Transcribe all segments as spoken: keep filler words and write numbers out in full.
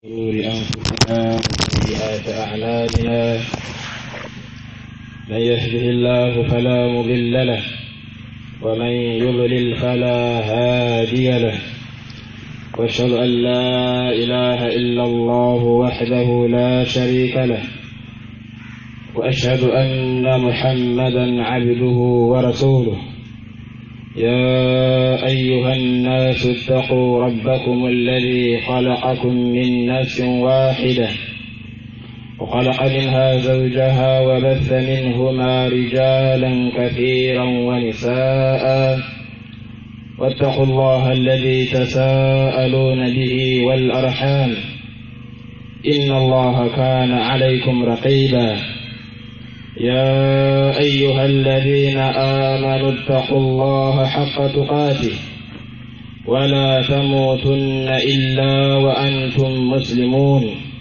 شرور أنفسنا وسيئات أعمالنا من يهده الله فلا مضل له ومن يضلل فلا هادي له وأشهد أن لا إله إلا الله وحده لا شريك له وأشهد أن محمدا عبده ورسوله. يا أيها الناس اتقوا ربكم الذي خلقكم من نفس واحدة وخلق منها زوجها وبث منهما رجالا كثيرا ونساء واتقوا الله الذي تساءلون به والأرحام إن الله كان عليكم رقيبا. يا أيها الذين آمنوا اتقوا الله حق تقاته ولا تموتن إلا وأنتم مسلمون.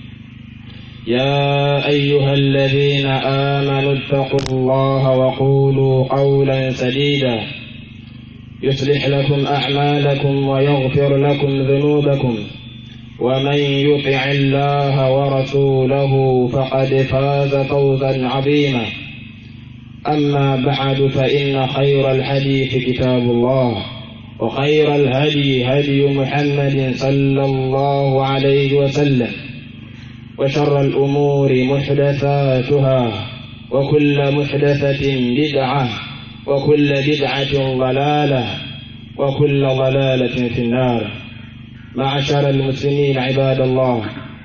يا أيها الذين آمنوا اتقوا الله وقولوا قولا سديدا يصلح لكم أعمالكم ويغفر لكم ذنوبكم ومن يطع الله ورسوله فقد فاز فوزا عظيما. أما بعد فإن خير الحديث كتاب الله وخير الهدي هدي محمد صلى الله عليه وسلم وشر الأمور محدثاتها وكل محدثة بدعة وكل بدعة ضلالة وكل ضلالة في النار. معشر المسلمين عباد الله،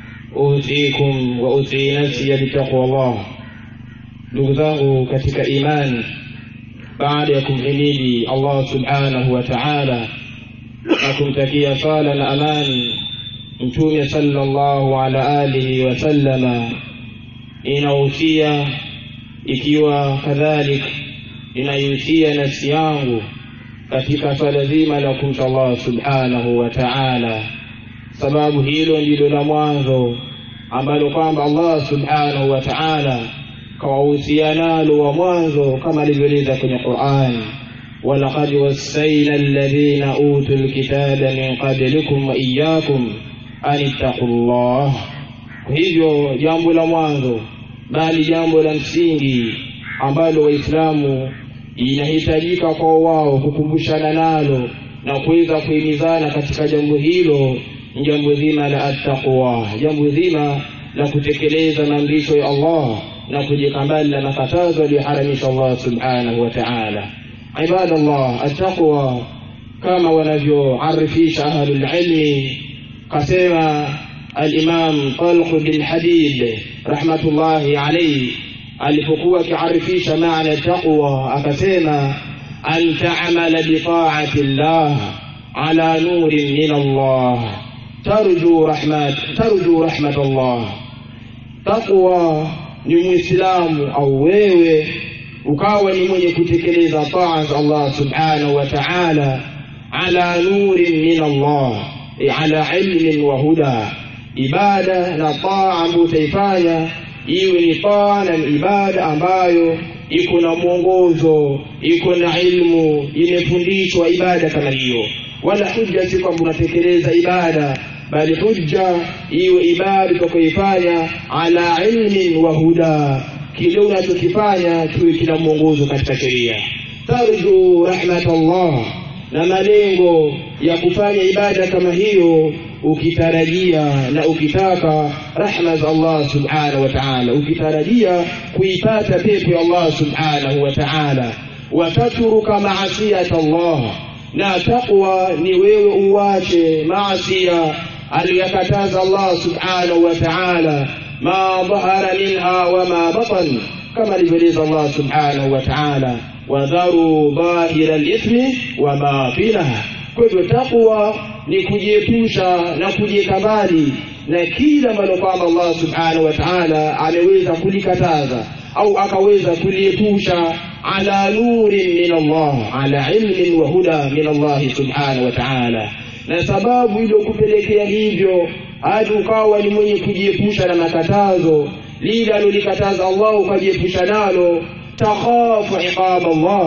أوصيكم وأوصي نفسي بتقوى الله. ndugu zangu katika imani, baada ya kumhimidi Allah subhanahu wa ta'ala na kumtakia sala na amani mtume sallallahu ala alihi wa sallama, inahusia ikiwa kadhalik inahusia nafsi yangu katika swala zima la kumcha Allah subhanahu wa ta'ala, sababu hilo ndilo la mwanzo ambalo kwamba Allah subhanahu wa ta'ala kawahusia nalo wa mwanzo kama alivyoeleza kwenye Qur'an, walaqad wassayna alladhina utul kitaba min qablikum wa iyyakum an ittaqullah. Kwa hivyo jambo la mwanzo bali jambo la msingi ambalo waislamu inahitajika kwa wao kukumbushana nalo na kuweza kuhimizana katika jambo hilo, jambo zima la at-taqwa, jambo zima la kutekeleza maamrisho ya Allah na kujikambali na makatazo aliyoharamisha Allah subhanahu wa ta'ala. Ibadallah, at-taqwa kama wanavyoarifisha ahlul ilmi, kasema al-Imam Talq bin Hadid rahmatullahi alayhi alipokuwa kiarifisha maana taqwa, akasema an ta'amala bi ta'ati Allah ala nurin min Allah tarju rahmat tarju rahmat Allah. Taqwa ni muislamu au wewe ukawa ni mwenye kutekeleza taa za Allah subhanahu wa ta'ala ala nurin min Allah, ala ilmin wa huda. Ibada na taa ambayo utaifanya iwe ni taa na ibada ambayo iko na mwongozo, iko na ilmu, imefundishwa ibada kama hiyo. Wala hujja si kwamba unatekeleza ibada, bali hujja iwe ibada utakayoifanya ala ilmin wa huda, kile unachokifanya kiwe kina mwongozo katika sheria. Tarju rahmatallah, na malengo ya kufanya ibada kama hiyo ukitarajia na ukitaka rahma za Allah subhanahu wa ta'ala, ukitarajia kuipata pepo ya Allah subhanahu wa ta'ala. Watatruka ma'asiyat Allah, na taqwa ni wewe uache maasiya aliyakataza Allah subhanahu wa ta'ala, ma dhahara minha wa ma batan, kama alivyoeleza Allah subhanahu wa ta'ala, wadharu dhahira al-ithmi wa batinaha. Kwa hivyo taqwa ni kujiepusha na kujikabali na kila ambalo kwamba Allah subhanahu wa ta'ala ameweza kulikataza au akaweza kuliepusha ala nurin min Allah, ala ilmin wa huda min Allah subhanahu wa ta'ala. Na sababu ile kupelekea hivyo hadi ukawa ni mwenye kujiepusha na makatazo lile alilolikataza Allah ukajiepusha nalo, takhafu iqab Allah,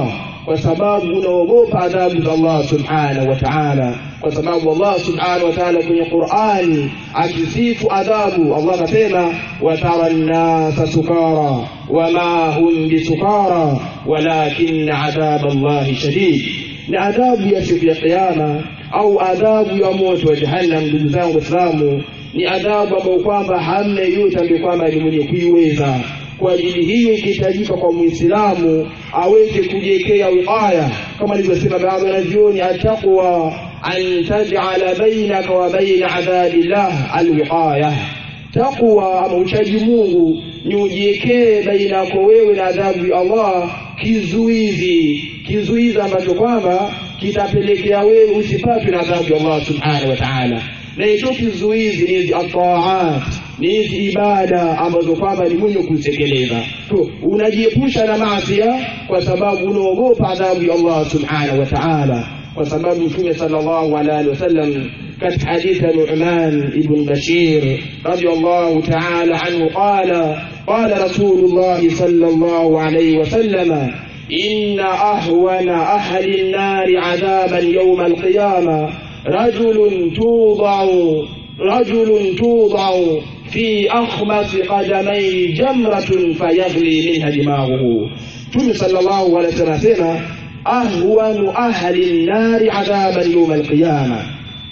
kwa sababu unaogopa adhabu za Allah subhanahu wa ta'ala. Kwa sababu Allah subhanahu wa ta'ala kwenye Qur'ani akisifu adhabu, Allah anasema watara an-nasa sukara wama hum bisukara walakin adhab Allah shadid. Ni adhabu ya siku ya kiyama au adhabu ya moto wa jahannam, ndugu zangu Waislamu, ni adhabu ambayo kwamba hamna yote ambaye kwamba ni mwenye kuiweza. Kwa ajili hiyo ikihitajika kwa Muislamu aweze kujiwekea wiqaya, kama nilivyosema baadhi ya jioni, ataqwa an taj'ala bainaka wa baina adhabillah alwiqaya. Taqwa ama uchaji Mungu ni ujiwekee baina yako wewe na adhabu ya Allah kizuizi, kizuizi ambacho kwamba kitapelekea wewe usipatwe na adhabu ya Allah subhanahu wa ta'ala. Na hicho kizuizi ni at-ta'at, ni ibada ambazo kwamba ni mwenye kutekeleza. Tu unajiepusha na maasi kwa sababu unaogopa adhabu ya Allah subhanahu wa ta'ala. Kwa sababu Mtume sallallahu alaihi wasallam katika hadithi ya Nu'man ibn Bashir radiyallahu ta'ala anhu qala qala Rasulullah sallallahu alaihi wasallam inna ahwana ahli an-nar 'adaban yawm al-qiyamah rajulun tuda'u rajulun tuda'u في أخمص قدمي جمرة فيغلي منها دماغه. Mtume sallallahu alaihi wasallam asema ahwanu ahli an-nar adhaban yawm al-qiyama,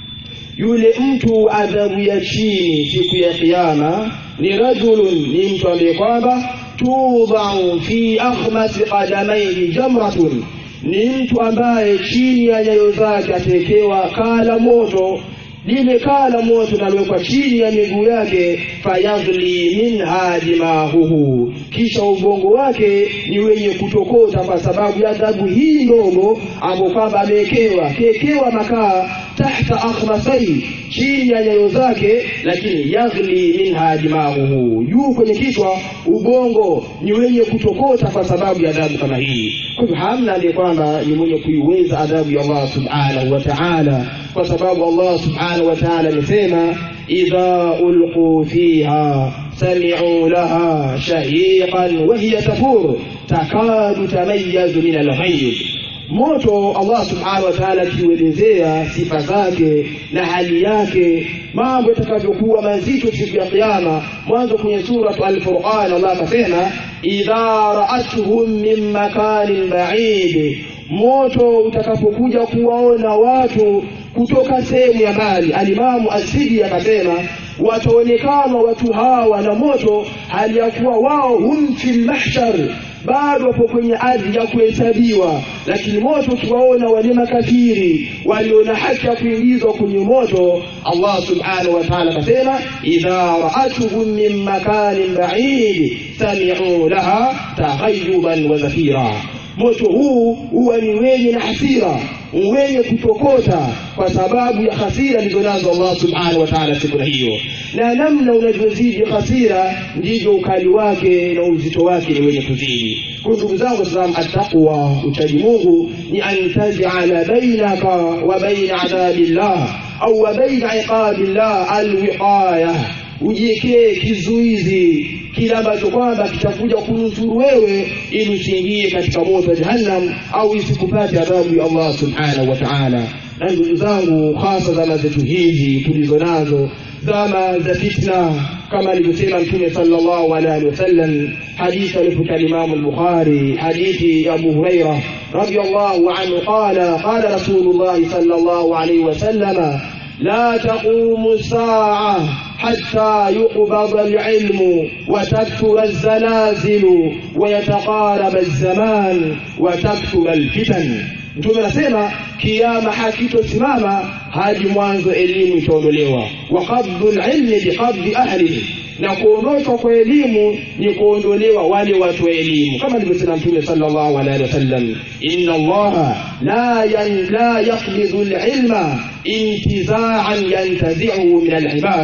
yule mtu adhabu ya chini siku ya kiyama ni rajulun, ni mtu ambaye kwamba tudau fi akhmas qadamayhi jamratun, ni mtu ambaye chini ya nyayo zake atekewa kala moto. Lile kala moto nalowekwa chini ya miguu yake, fayaghli minha dimahuhu, kisha ubongo wake ni wenye kutokota kwa sababu ya adhabu hii ndogo ambayo kwamba amewekewa. Kekewa makaa tahta akhmasai, chini ya nyayo zake, lakini yaghli minha dimahuhu, juu kwenye kichwa ubongo ni wenye kutokota kwa sababu ya adhabu kama hii. Kwa hivyo hamna ndiye kwamba ni mwenye kuiweza adhabu ya Allah subhanahu wa ta'ala, kwa sababu Allah subhanahu wa ta'ala amesema idha ulqu fiha sami'u laha shahiqan wa hiya tafur takadu tamayyazu min al-ghayb. Moto Allah subhanahu wa ta'ala kielezea sifa zake na hali yake, mambo yatakavyokuwa mazito siku ya kiyama. Mwanzo kwenye sura Al-Furqan Allah akasema idha ra'atuhum min makanin ba'id, moto utakapokuja kuwaona watu kutoka sehemu ya mbali. Alimamu Asidi akasema wataonekana watu hawa na moto hali ya kuwa wao hum fil mahshar, bado wapo kwenye ardhi ya kuhesabiwa. Lakini moto kiwaona wale makafiri waliona haki ya kuingizwa kwenye moto, Allah subhanahu wa ta'ala akasema idha ra'atuhum min makanin ba'id sami'u laha taghayyuban wa zafira. Moto huu huwa ni wenye na hasira, wenye kutokota kwa sababu ya hasira alizonazo Allah subhanahu wa ta'ala siku hiyo. Na namna unavyozidi hasira ndivyo ukali wake na uzito wake ni wenye kuzidi. Kwa ndugu zangu Waislamu, at-taqwa, uchaji Mungu, ni antaj'ala bainaka wa baina adhabillah au wa baina iqabillah alwiqaya, ujiwekee kizuizi kila ambacho kwamba kitakuja kunusuru wewe ili usiingie katika moto wa jahannam au isikupate adhabu ya Allah subhanahu wa ta'ala. Na ndugu zangu, hasa zama zetu hizi tulizo nazo, zama za fitna, kama alivyosema Mtume sallallahu alaihi wasallam, hadithi aliyopokeea Imam al-Bukhari, hadithi ya Abu Hurairah radiyallahu anhu qala qala Rasulullah sallallahu alaihi wasallam la taqumu as-sa'a حتى يقبض العلم وتكثر الزلازل ويتقارب الزمان وتكثر الفتن. Mtume anasema kiyama hakitosimama hadi mwanzo elimu itaondolewa. Wa qabdul ilmi biqabdi ahlihi, na kuondoka kwa elimu ni kuondolewa wale watu wa elimu, kama alivyosema Mtume sallallahu alaihi wasallam inna Allah la yan la yaqbidu al-ilma intiza'an yantazi'u min al-ibad.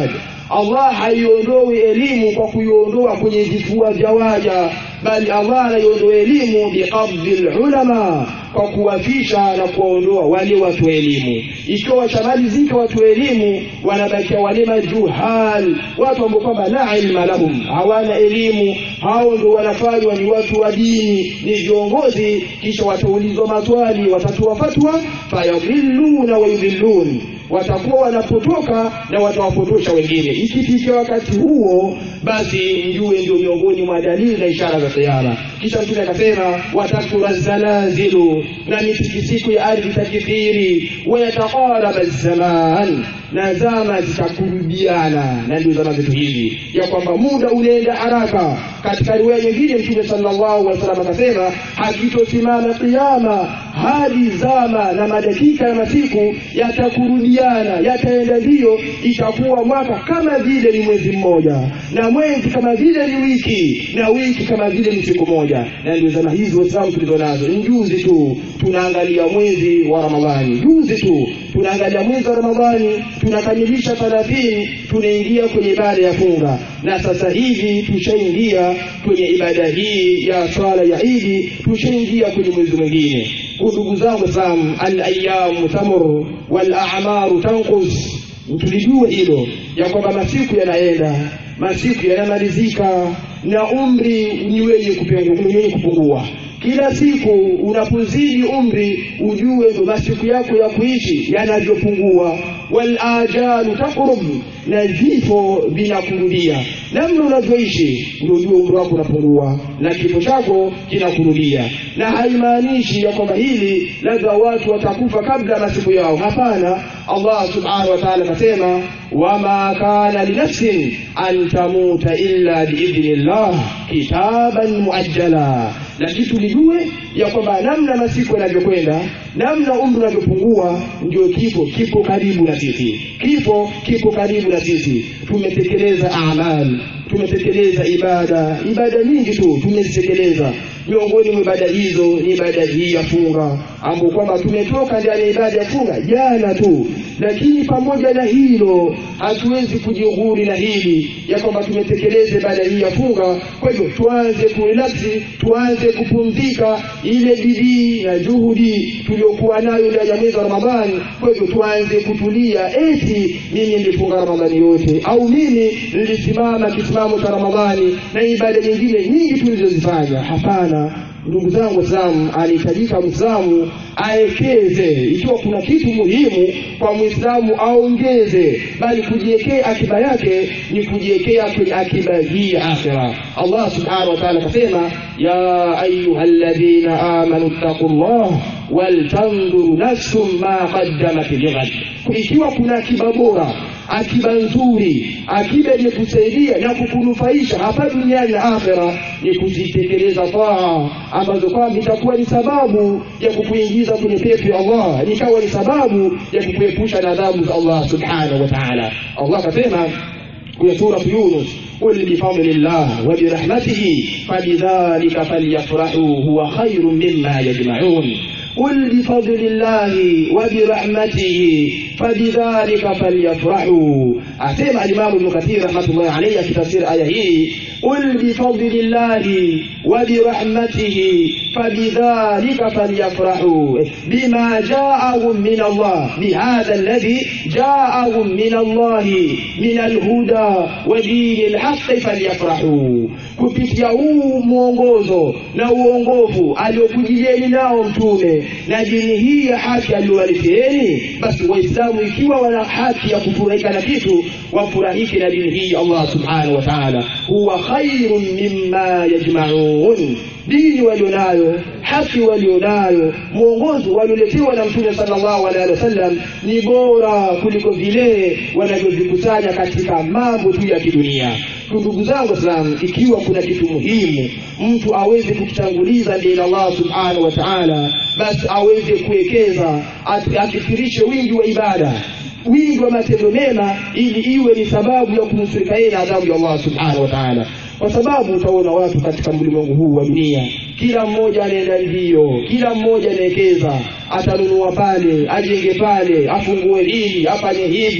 Allah haiondoi elimu kwa kuiondoa kwenye vifua vya waja, bali Allah anaiondoa elimu biqabdil ulama, kwa kuwafisha na kuondoa wale watu elimu. Ikiwa shamalizika watu elimu, wanabakia wale majuhal, watu ambao kwamba la ilma lahum, hawana elimu. Hao ndio wanafanywa ni watu wa dini, ni viongozi, kisha wataulizwa maswali, watatoa fatwa, fayadhilluna wa yudhillun, watakuwa wanapotoka na watawapotosha wengine. Ikifikia wakati huo, basi mjue ndio miongoni mwa dalili na ishara za kiyama. Kisha Mtume akasema, watakura zalazilu, na mitikisiko ya ardhi takithiri, wa yataqaraba zaman, na zama zitakurudiana. Na ndio zama zetu hizi, ya kwamba muda unaenda haraka. Katika riwaya nyingine Mtume sallallahu alaihi wasallam akasema, hakitosimama kiyama hadi zama na madakika na masiku yatakurudiana, yataenda ndio, itakuwa mwaka kama vile ni mwezi mmoja, na mwezi kama vile ni wiki, na wiki kama vile ni siku moja. Na ndio zama hizo Waislamu tulizonazo. Juzi tu tunaangalia mwezi wa Ramadhani, juzi tu tunaangalia mwezi wa Ramadhani, tunakamilisha thelathini, tunaingia kwenye ibada ya funga. Na sasa hivi tushaingia kwenye ibada hii ya swala ya Eid, tushaingia kwenye mwezi mwingine. Ndugu zangu Waislamu, al-ayyam tamur wal a'maru tanqus. Tulijue hilo, ya kwamba masiku yanaenda, masiku yanamalizika, na umri ni wenye kupungua. Kila siku unapozidi umri, ujue ndo masiku yako ya kuishi yanavyopungua. Wal ajalu taqrub, na vifo vinakurudia. Namna unavyoishi ndio ujue umri wako unapungua, na kifo chako kinakurudia. Na haimaanishi ya kwamba hili labda watu watakufa kabla masiku yao. Hapana. Allah subhanahu wa ta'ala anasema, wama kana linafsin an tamuta illa biidhnillah kitaban muajjala. Lakini tulijue ya kwamba namna masiku yanavyokwenda, namna umri unavyopungua, ndio kifo kipo karibu na sisi. Kifo kipo karibu na sisi. Tumetekeleza amali, tumetekeleza ibada, ibada nyingi tu tumezitekeleza. Miongoni mwa ibada hizo ni ibada hii ya funga, ambapo kwamba tumetoka ndani ya ibada ya funga jana tu. Lakini pamoja na hilo, hatuwezi kujighuri na hili ya kwamba tumetekeleza ibada hii ya funga, kwa hivyo tuanze kurelaksi, tuanze kupumzika ile bidii na juhudi tuliyokuwa nayo ndani ya mwezi wa Ramadhani. Kwa hivyo tuanze kutulia, eti mimi nilifunga Ramadhani yote, au mimi nilisimama kisimamo cha Ramadhani na ibada nyingine nyingi tulizozifanya. Hapana. Ndugu zangu Waislamu, alihitajika Muislamu aekeze. Ikiwa kuna kitu muhimu kwa Muislamu aongeze, bali kujiwekea akiba yake ni kujiwekea kwenye akiba hii ya akhira. Allah subhanahu wa ta'ala akasema, ya ayyuhalladhina amanu taqullah wal tanzur nafsum ma qaddamat lighad. Ikiwa kuna akiba bora, akiba nzuri, akiba yenye kusaidia na kukunufaisha hapa duniani na akhera, ni kuzitekeleza taa ambazo kwamba itakuwa ni sababu ya kukuingiza kwenye pepo ya Allah, ikawa ni sababu ya kukuepusha na adhabu za Allah subhanahu wa ta'ala. Allah kasema kwenye sura Yunus, qul bi fadlillah wa bi rahmatihi fabidhalika falyafrahu huwa khairun mimma yajma'un. قل بفضل الله وبرحمته فبذلك فليفرحوا. أسمع الإمام ابن كثير رحمة الله عليه في تفسير آية هي، قل بفضل الله وبرحمته فبذلك فليفرحوا بما جاءهم من الله، بهذا الذي جاءهم من الله من الهدى ودين الحق فليفرحوا. kupitia huu mwongozo na uongofu aliokujilieni nao mtume na dini hii ya haki aliyowaleteeni, basi Waislamu ikiwa wana haki ya kufurahika na kitu, wafurahike na dini hii Allah subhanahu wa ta'ala. Huwa khairun mimma yajma'un. Dini walionayo, haki walionayo, mwongozo walioletewa na mtume sallallahu alaihi wasallam ni bora kuliko vile wanavyovikusanya katika mambo tu ya kidunia. Ndugu zangu Waislamu, ikiwa kuna kitu muhimu mtu aweze kukitanguliza mbele Allah subhanahu wa ta'ala, basi aweze kuwekeza, akifirishe wingi wa ibada, wingi wa matendo mema, ili iwe ni sababu ya kumsurika yeye na adhabu ya Allah subhanahu wa ta'ala. Kwa sababu utaona watu katika ulimwengu huu wa dunia, kila mmoja anaenda ndio, kila mmoja anaekeza, atanunua pale, ajenge pale, afungue hili, afanye hivi.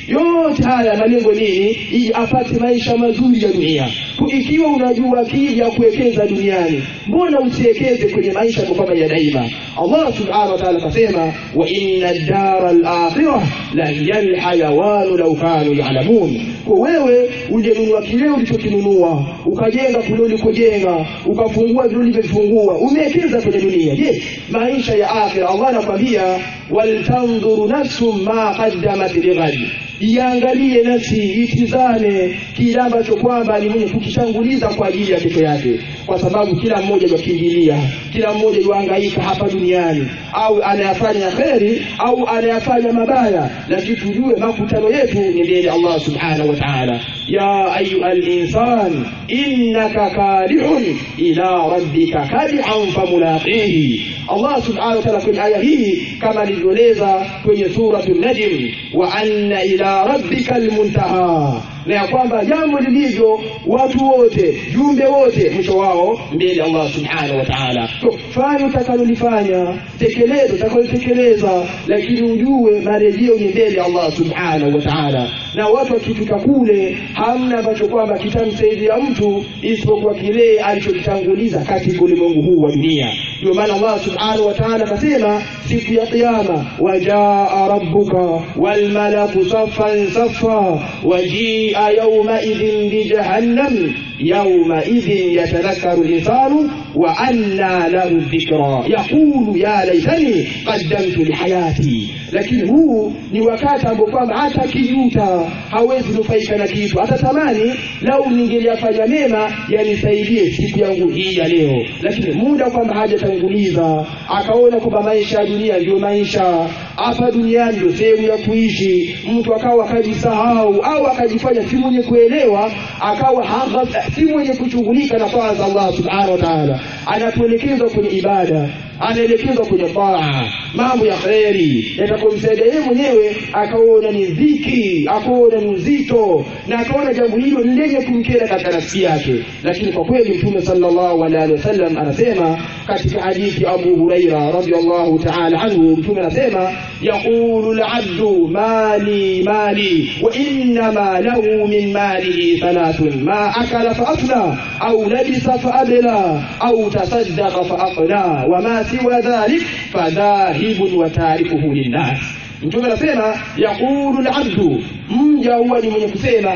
Yote haya malengo nini? Ili apate maisha mazuri ya dunia. Ikiwa unajua akili ya kuwekeza duniani, mbona usiwekeze kwenye maisha kama ya daima? Allah subhanahu wa ta'ala kasema, wa inna ad-dara al-akhirah la hiya al-hayawan law kanu ya'lamun. Kwa wewe unjenunua kile ulichokinunua, ukajenga kule ulikojenga, ukafungua vile ulivyofungua, umewekeza kwenye dunia. Je, maisha ya akhira Allah anakuambia wal tanzuru nafsum ma qaddamat lighad. Iangalie nafsi, itizame kile ambacho kwamba ni mwenye kukishanguliza kwa ajili ya kesho yake. Kwa sababu kila mmoja yakimbilia, kila mmoja yuhangaika hapa duniani, au anayafanya kheri au anayafanya mabaya, lakini tujue makutano yetu ni mbele Allah subhanahu wa ta'ala. Ya ayyuhal insan innaka kadihun ila rabbika kadihan famulaqihi. Allah subhanahu wa ta'ala kwenye aya hii kama alivyoeleza kwenye suratul Najm, wa anna ila rabbika almuntaha, na ya kwamba jambo lilivyo watu wote, jumbe wote, mwisho wao mbele Allah subhanahu wa ta'ala. Fanya utakalolifanya, tekeleza utakalolitekeleza, lakini ujue marejeo ni mbele Allah subhanahu wa ta'ala. Na watu wakifika kule hamna ambacho kwamba kitamsaidia mtu isipokuwa kile alichokitanguliza katika ulimwengu huu wa dunia. Ndio maana Allah subhanahu wa ta'ala kasema siku ya kiyama, wajaa rabbuka wal malaku saffan saffa wajia yawma idhin bi jahannam yawma idhin yatadhakkaru al-insanu wa anna lahu dhikra yaqulu ya laitani qaddamtu li hayati. Lakini huu ni wakati ambao kwamba hata kijuta hawezi nufaika na kitu, atatamani lau ningeliyafanya mema yanisaidie siku yangu hii ya leo. Lakini muda kwamba hajatanguliza, akaona kwamba maisha ya dunia ndio maisha, hapa duniani ndio sehemu ya kuishi, mtu akawa akajisahau au akajifanya si mwenye kuelewa, akawa si mwenye kushughulika na taa za Allah subhanahu wa ta'ala. Anatuelekeza kwenye ibada, anaelekezwa kwenye taa, mambo ya khairi yatakomsaidia yeye mwenyewe, akaona ni dhiki, akaona ni uzito, na akaona jambo hilo ni lenye kumkera katika nafsi yake. Lakini kwa kweli Mtume sallallahu alaihi wasallam anasema katika hadithi Abu Huraira radhiyallahu ta'ala anhu, Mtume anasema yaqulu al-'abdu mali mali wa inna ma lahu min malihi thalathun ma akala fa afna au labisa fa abla au tasaddaqa fa aqna wa ma siwa dhalik fadhahibun wa tarikuhu linnas. Mtume anasema yaqulu al-'abdu, mja huwa ni mwenye kusema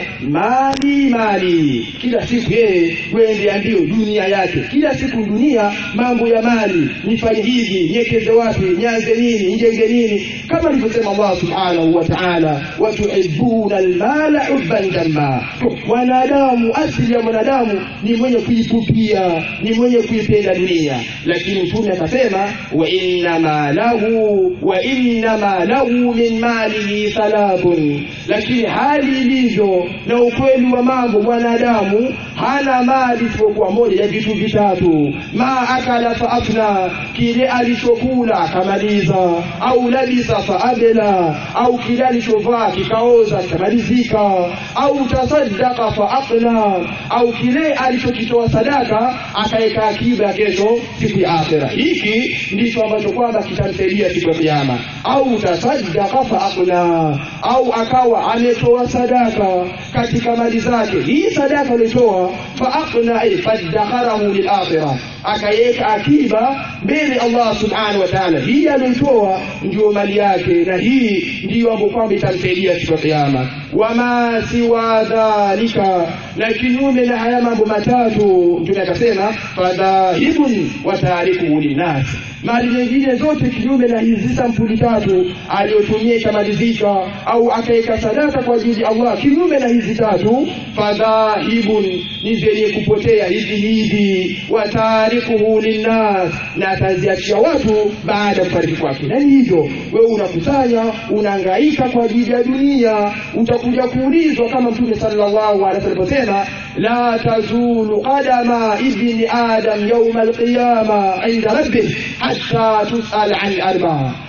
mali mali, kila siku yeye wende ndio dunia yake, kila siku dunia, mambo ya mali, nifanye hivi, niekeze wapi, nianze nini, njenge nini, kama alivyosema Allah subhanahu wa ta'ala, wa tuhibbuna al-mala hubban jamma. Wanadamu, asili ya mwanadamu ni mwenye kuipupia, ni mwenye kuipenda dunia. Lakini Mtume akasema wa inna ma lahu wa inna ma lahu min malihi thalathun. Lakini hali ilivyo na ukweli wa mambo, mwanadamu hana mali isipokuwa moja ya vitu vitatu: ma akala fa afna, kile alichokula akamaliza, au labisa fa abla, au kile alichovaa kikaoza kikamalizika, au tasaddaqa fa aqna, au kile alichokitoa sadaka akaeka akiba kesho siku ya akhera. Hiki ndicho ambacho kwamba kitamsaidia siku ya kiyama. Au tasaddaqa fa aqna, au akawa ametoa sadaka katika mali zake, hii sadaka alitoa fa aqna ay fadakharahu lil akhirah, akaweka akiba mbele Allah subhanahu wa ta'ala. Hii alitoa ndio mali yake, na hii ndio ambapo kwamba itamsaidia siku ya kiyama. Wama siwa dhalika, na kinyume na haya mambo matatu Mtume akasema fadhahibun wa tarikuhu linnas. Mali nyingine zote kinyume na hizi sampuli tatu aliyotumia ikamalizika, au akaeka sadaka kwa ajili ya Allah kinyume na hizi tatu, fadhahibun ni zenye kupotea hizi hizi, wa tarikuhu linnas, na ataziachia watu baada ya kufariki kwake. Na hivyo wewe unakusanya, unahangaika kwa ajili ya dunia, utakuja kuulizwa kama Mtume sallallahu alaihi wasallam sema la tazulu qadama ibni adam yawm al-qiyama inda rabbih hatta tus'al an arba'a.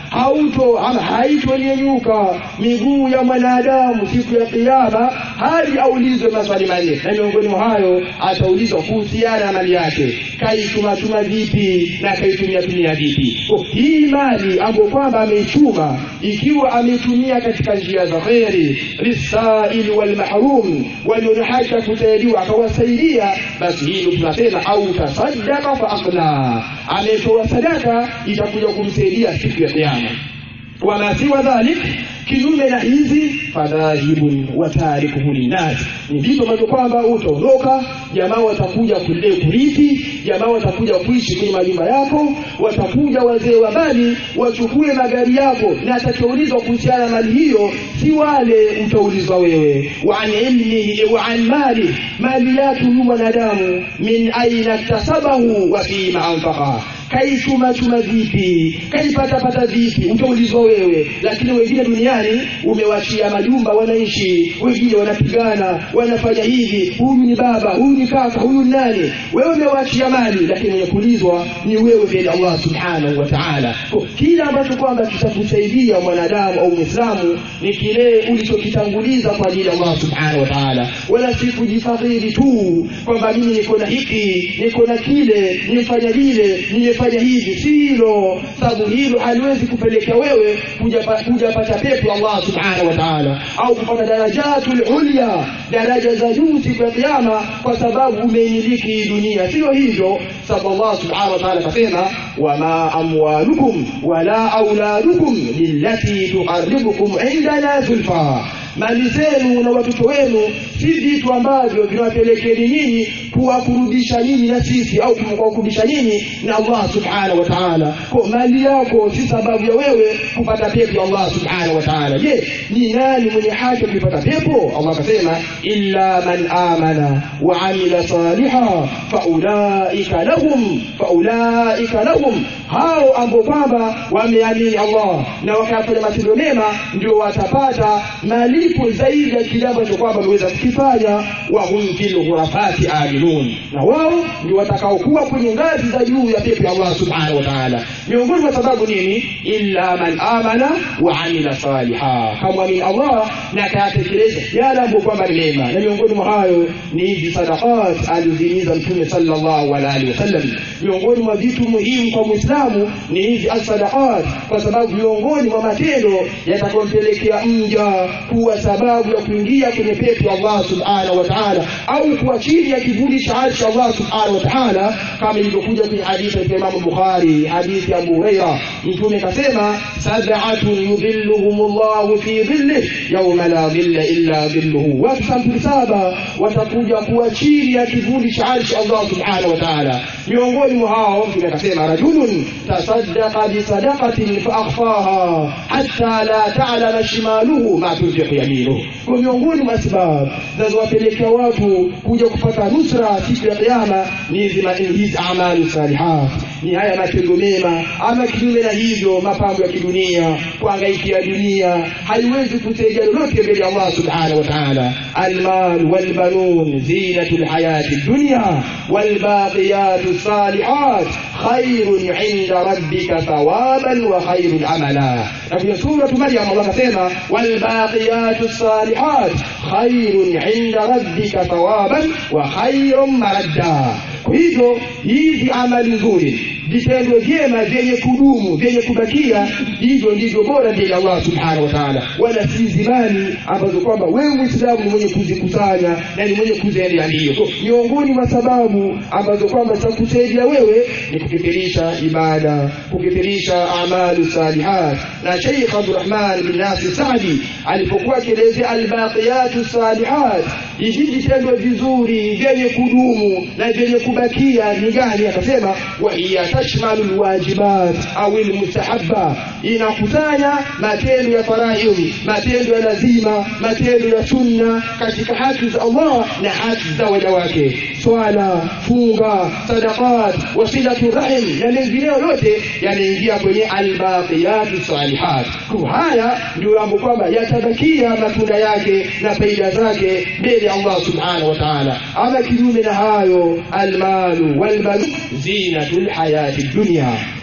hauto ama haitonyanyuka miguu ya mwanadamu siku ya kiyama hadi aulizwe maswali manne, na miongoni mwa hayo ataulizwa kuhusiana na mali yake, kaituma tuma vipi na kaitumia tumia vipi. Oh, hii mali ambayo kwamba ameichuma ikiwa ameitumia katika njia za khairi, lisaili wal mahrum, walionahaja kusaidiwa akawasaidia, basi hilo tunasema au tasaddaqa fa aqna, ametoa sadaka itakuja kumsaidia siku ya kiyama. Wama siwa dhalik, kinyume na hizi, fadhahibun wa tarikuhu linnas, ni vitu ambavyo kwamba utaondoka, jamaa watakuja kule kurithi, jamaa watakuja kuishi kwenye majumba yako, watakuja wazee wa mali wachukue magari yako, na atakaulizwa kuhusiana na mali hiyo si wale utaulizwa wewe. Wa an ilmihi wa an mali, mali yake huyu mwanadamu, min aina tasabahu wa fima anfaqa, kaituma tuma vipi, kaipata pata vipi, utaulizwa wewe. Lakini wengine duniani umewachia majumba wanaishi, wengine wanapigana, wanafanya hivi, huyu ni baba, huyu ni kaka, huyu ni nani, wewe umewachia mali, lakini mwenye kulizwa ni wewe mbele Allah subhanahu wa ta'ala. Kila ambacho kwamba kitakusaidia mwanadamu au Muislamu ni kile ulichokitanguliza kwa ajili ya Allah subhanahu wa ta'ala, wala si kujifadhili tu kwamba mimi niko na hiki, niko na kile, nifanya vile, nimefanya hivi. Silo, sababu hilo haliwezi kupeleka wewe kuja kuja pata pepo Allah subhanahu wa ta'ala, au kupata darajatul ulya, daraja za juu siku ya kiyama, kwa sababu umeimiliki dunia. Sio hivyo, sababu Allah subhanahu wa ta'ala kasema, wama amwalukum wala auladukum lillati tuqarribukum indana zulfa, mali zenu na watoto wenu si vitu ambavyo vinawapelekeni nyinyi kuwakurudisha nyinyi na sisi, au kuwakurudisha nyinyi na Allah subhanahu wa ta'ala. Kwa mali yako si sababu ya wewe kupata pepo ya Allah subhanahu wa ta'ala. Je, ni nani mwenye haki kupata pepo? Allah kasema, illa man amana wa amila salihan faulaika lahum faulaika lahum, hao ambao kwamba wameamini Allah na wakafanya matendo mema ndio watapata malipo zaidi ya kile ambacho kwamba wameweza kukifanya. Wa hum fil ghurafati aminun, na wao ndio watakaokuwa kwenye ngazi za juu ya pepo ya Allah subhanahu wa ta'ala. Miongoni mwa sababu nini? Illa man amana wa amila salihan, kama ni Allah na akatekeleza yale ambayo kwamba ni mema. Na miongoni mwa hayo ni hizi sadaqat alizimiza Mtume sallallahu alaihi wasallam. Miongoni mwa vitu muhimu kwa Muislamu ni hizi as-sadaqat, kwa sababu miongoni mwa matendo yatakayompelekea mja kuwa sababu ya kuingia kwenye pepo ya Allah subhanahu wa ta'ala, au kuwa chini ya kivuli cha arshi Allah subhanahu wa ta'ala, kama ilivyokuja kwenye hadithi ya Imam Bukhari, hadithi ya Abu Hurairah. Mtume kasema, sab'atun yudhilluhumullahu fi dhillihi yawma la dhilla illa dhilluhu, watu sampuli saba watakuja kuwa chini ya kivuli cha arshi Allah subhanahu wa ta'ala. Miongoni mwa hao Mtume kasema, rajulun tasaddaqa bi sadaqatin fa akhfaha hatta la ta'lama shimaluhu ma tunfiqu yaminuhu. Kwa miongoni mwa sababu zinazowapelekea watu kuja kupata nusra siku ya kiyama ni hizi amali salihat, ni haya matendo mema. Ama kinyume na hivyo, mapambo ya kidunia, kuangaikia dunia, haiwezi kusaidia lolote mbele ya Allah subhanahu wa ta'ala. Almal wal banun zinatul hayati dunya wal baqiyatus salihat khairun 'inda rabbika thawaban wa khairun amala. Na kwenye sura Maryam Allah kasema, wal baqiyatus salihat khairun 'inda rabbika thawaban wa khairun maradda. Kwa hivyo hizi amali nzuri, vitendo vyema vyenye kudumu, vyenye kubakia, hivyo ndivyo bora mbele Allah subhanahu wa ta'ala, wala si zimani ambazo kwamba wewe Muislamu ni mwenye kuzikusanya na ni mwenye kuziendea. Ndio so, miongoni mwa sababu ambazo kwamba zitakusaidia wewe ni kukithirisha ibada, kukithirisha amali salihat. Na Sheikh Abdurrahman bin Nasir Saadi alipokuwa akielezea al-baqiyatus salihat, hivi vitendo vizuri vyenye kudumu na vyenye kubakia ni gani? Akasema, wa hiya tashmalu alwajibat au almustahabba, inakusanya matendo ya faraidhi, matendo ya lazima, matendo ya sunna katika haki za Allah na haki za waja wake, swala, funga, sadaqat, wasilatu rahim na mengineyo yote yanaingia kwenye albaqiyatu salihat. Kwa haya ndio ambapo kwamba yatabakia matunda yake na faida zake mbele ya Allah subhanahu wa ta'ala. Ama kinyume na hayo, almalu walbanun zinatul hayati dunya,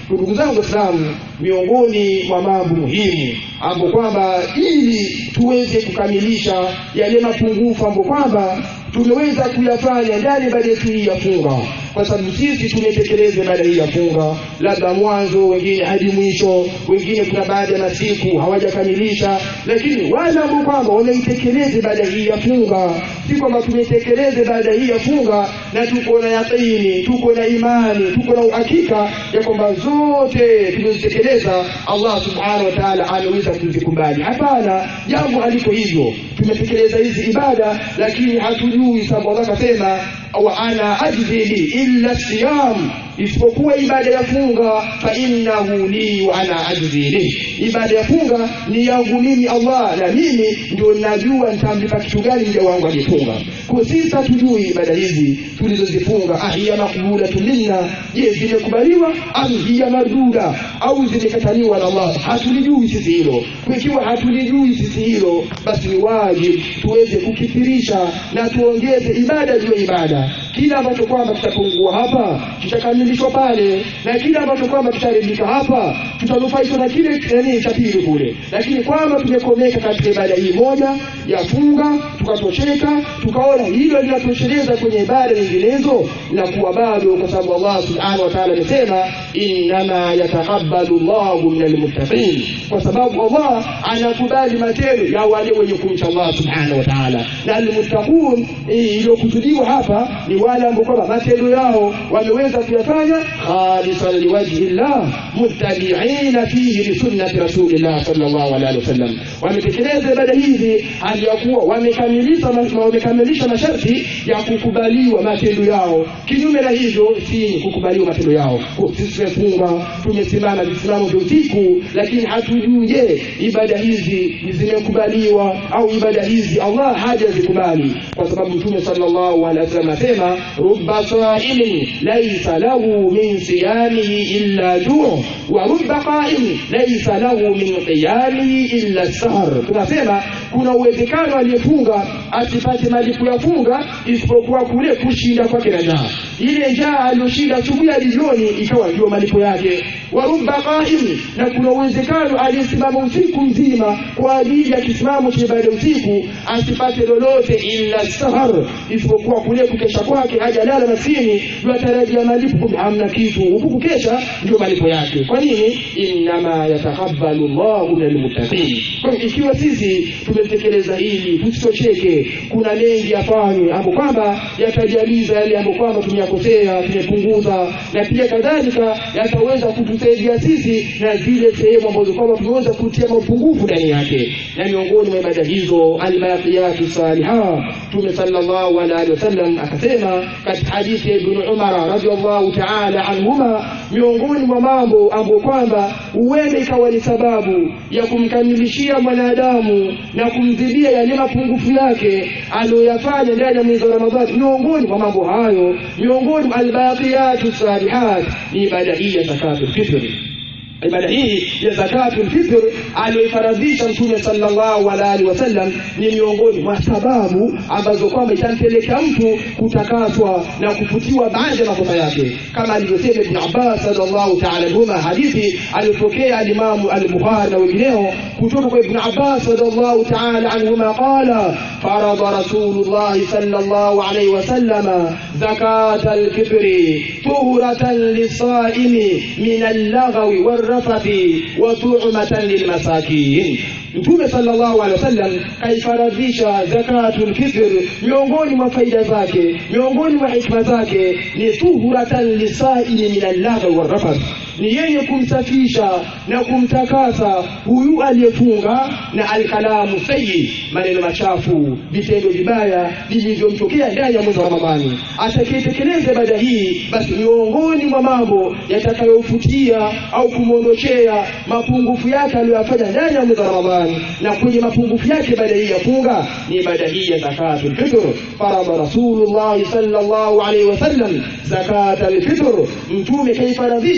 Ndugu zangu Waislamu, miongoni mwa mambo muhimu ambapo kwamba ili tuweze kukamilisha yale mapungufu ambapo kwamba tumeweza kuyafanya ndani baada ya hii ya funga, kwa sababu sisi tumetekeleza baada hii ya funga labda mwanzo, wengine hadi mwisho, wengine kuna baada ya masiku hawajakamilisha, lakini wale ambao kwamba wameitekeleza baada hii ya funga, si kwamba tumetekeleza baada hii ya funga na tuko na yaqini, tuko na imani, tuko na uhakika ya kwamba zote tulizitekeleza Allah subhanahu wa ta'ala anaweza kuzikubali. Hapana, jambo haliko hivyo. Tumetekeleza hizi ibada lakini hatujui, sababu Allah akasema wa ana ajzi illa siyam, isipokuwa ibada ya funga, fa innahu li wa ana ajzi li, ibada ya funga ni yangu mimi Allah, na mimi ndio ninajua nitamlipa kitu gani mja wangu alifunga. Kwa sisi hatujui ibada hizi tulizozifunga ahiya makbula minna, je zimekubaliwa au hiya marduda au zimekataliwa na Allah, hatulijui sisi hilo. Kwa ikiwa hatulijui sisi hilo, basi ni wajibu tuweze kukithirisha na tuongeze ibada juu ya ibada. Kila ambacho kwamba kitapungua hapa kitakamilishwa pale, na kila ambacho kwamba kitaridhika hapa tutanufaishwa na kile yani cha pili kule. Lakini kwamba tumekomeka katika ibada hii moja ya funga, tukatosheka, tukaona hilo linatosheleza kwenye ibada nyinginezo, na kuwa bado, kwa sababu Allah subhanahu wa ta'ala amesema inma yataqabbalu Allahu minal muttaqin, kwa sababu Allah anakubali matendo ya wale wenye kumcha Allah subhanahu wa ta'ala. Na almuttaqun iliyokusudiwa hapa ni wale ambao kwamba matendo yao wameweza kuyafanya khalisan liwajhi Allah muttabi'ina fihi li sunnati rasulillah sallallahu alaihi wasallam, wametekeleza ibada hizi hali ya kuwa wamekamilisha wamekamilisha masharti ya kukubaliwa matendo yao. Kinyume na hivyo si kukubaliwa matendo yao. Sisi tumefunga, tumesimama visimamo vya usiku, lakini hatujui je ibada hizi zimekubaliwa au ibada hizi Allah hajazikubali, kwa sababu Mtume sallallahu alaihi wasallam asema rubba sa'imin laysa lahu min siyamihi illa ju' wa rubba qa'imin laysa lahu min qiyamihi illa as-sahr. Tunasema kuna uwezekano aliyefunga asipate malipo ya funga isipokuwa kule kushinda kwake na njaa. Ile njaa aliyoshinda asubuhi hadi jioni ikawa ndio malipo yake. Wa rubba qa'im, na kuna uwezekano aliyesimama usiku mzima kwa ajili ya kisimamo cha ibada usiku asipate lolote illa as-sahr, isipokuwa kule kukesha kwake hajalala masini yatarajia malipo, kumbe hamna kitu, huku kukesha ndio malipo yake. Kwa nini? Inma yataqabbalu Allahu minal muttaqin. Kwa ikiwa sisi tumetekeleza hili tusichocheke, kuna mengi yafanywe hapo kwamba yatajaliza yale ambayo kwamba tumeyakosea, tumepunguza, na pia kadhalika yataweza kutusaidia sisi na zile sehemu ambazo kwamba tumeweza kutia mapungufu ndani yake. Na miongoni mwa ibada hizo al-baqiyatu salihah, Mtume sallallahu alaihi wasallam akasema katika hadithi ya Ibn Umar radhiyallahu ta'ala anhuma, miongoni mwa mambo ambayo kwamba huenda ikawa ni sababu ya kumkamilishia mwanadamu na kumzibia yale mapungufu yake aliyofanya ndani ya mwezi wa Ramadhani, miongoni mwa mambo hayo, miongoni mwa al-baqiyatu salihat ni ibada hii ya zakatul fitr. Ibada hii ya zakatul fitr aliyofaradhisha Mtume sallallahu alaihi wasallam ni miongoni mwa sababu ambazo kwamba itampeleka mtu kutakaswa na kufutiwa baadhi ya makosa yake, kama alivyosema Ibn Abbas radhiallahu ta'ala anhuma, hadithi aliyopokea al-Imam al-Bukhari na wengineo kutoka kwa Ibn Abbas radhiallahu ta'ala anhuma, qala farada Rasulullah sallallahu alaihi wasallam zakatal fitri tuhuratan lis-sa'imi min al-lagwi war rafati wa tu'matan lilmasakin. Mtume sallallahu alaihi wasallam kaifaradhisha zakatul fitr, miongoni mwa faida zake, miongoni mwa hikma zake ni tuhuratan lisaili min al-lagwi war rafath, ni yenye kumsafisha na kumtakasa huyu aliyefunga na al-kalamu sayyi, maneno machafu, vitendo vibaya vilivyomtokea ndani ya mwezi wa Ramadhani. Atakayetekeleza ibada hii, basi miongoni mwa mambo yatakayofutia au kumondoshea mapungufu yake aliyofanya ndani ya mwezi wa Ramadhani, na kwenye mapungufu yake baada hii ya funga ni ibada hii ya zakatul fitr. Farada Rasulullah sallallahu alaihi wasallam zakatul fitr, Mtume kaifaradhisha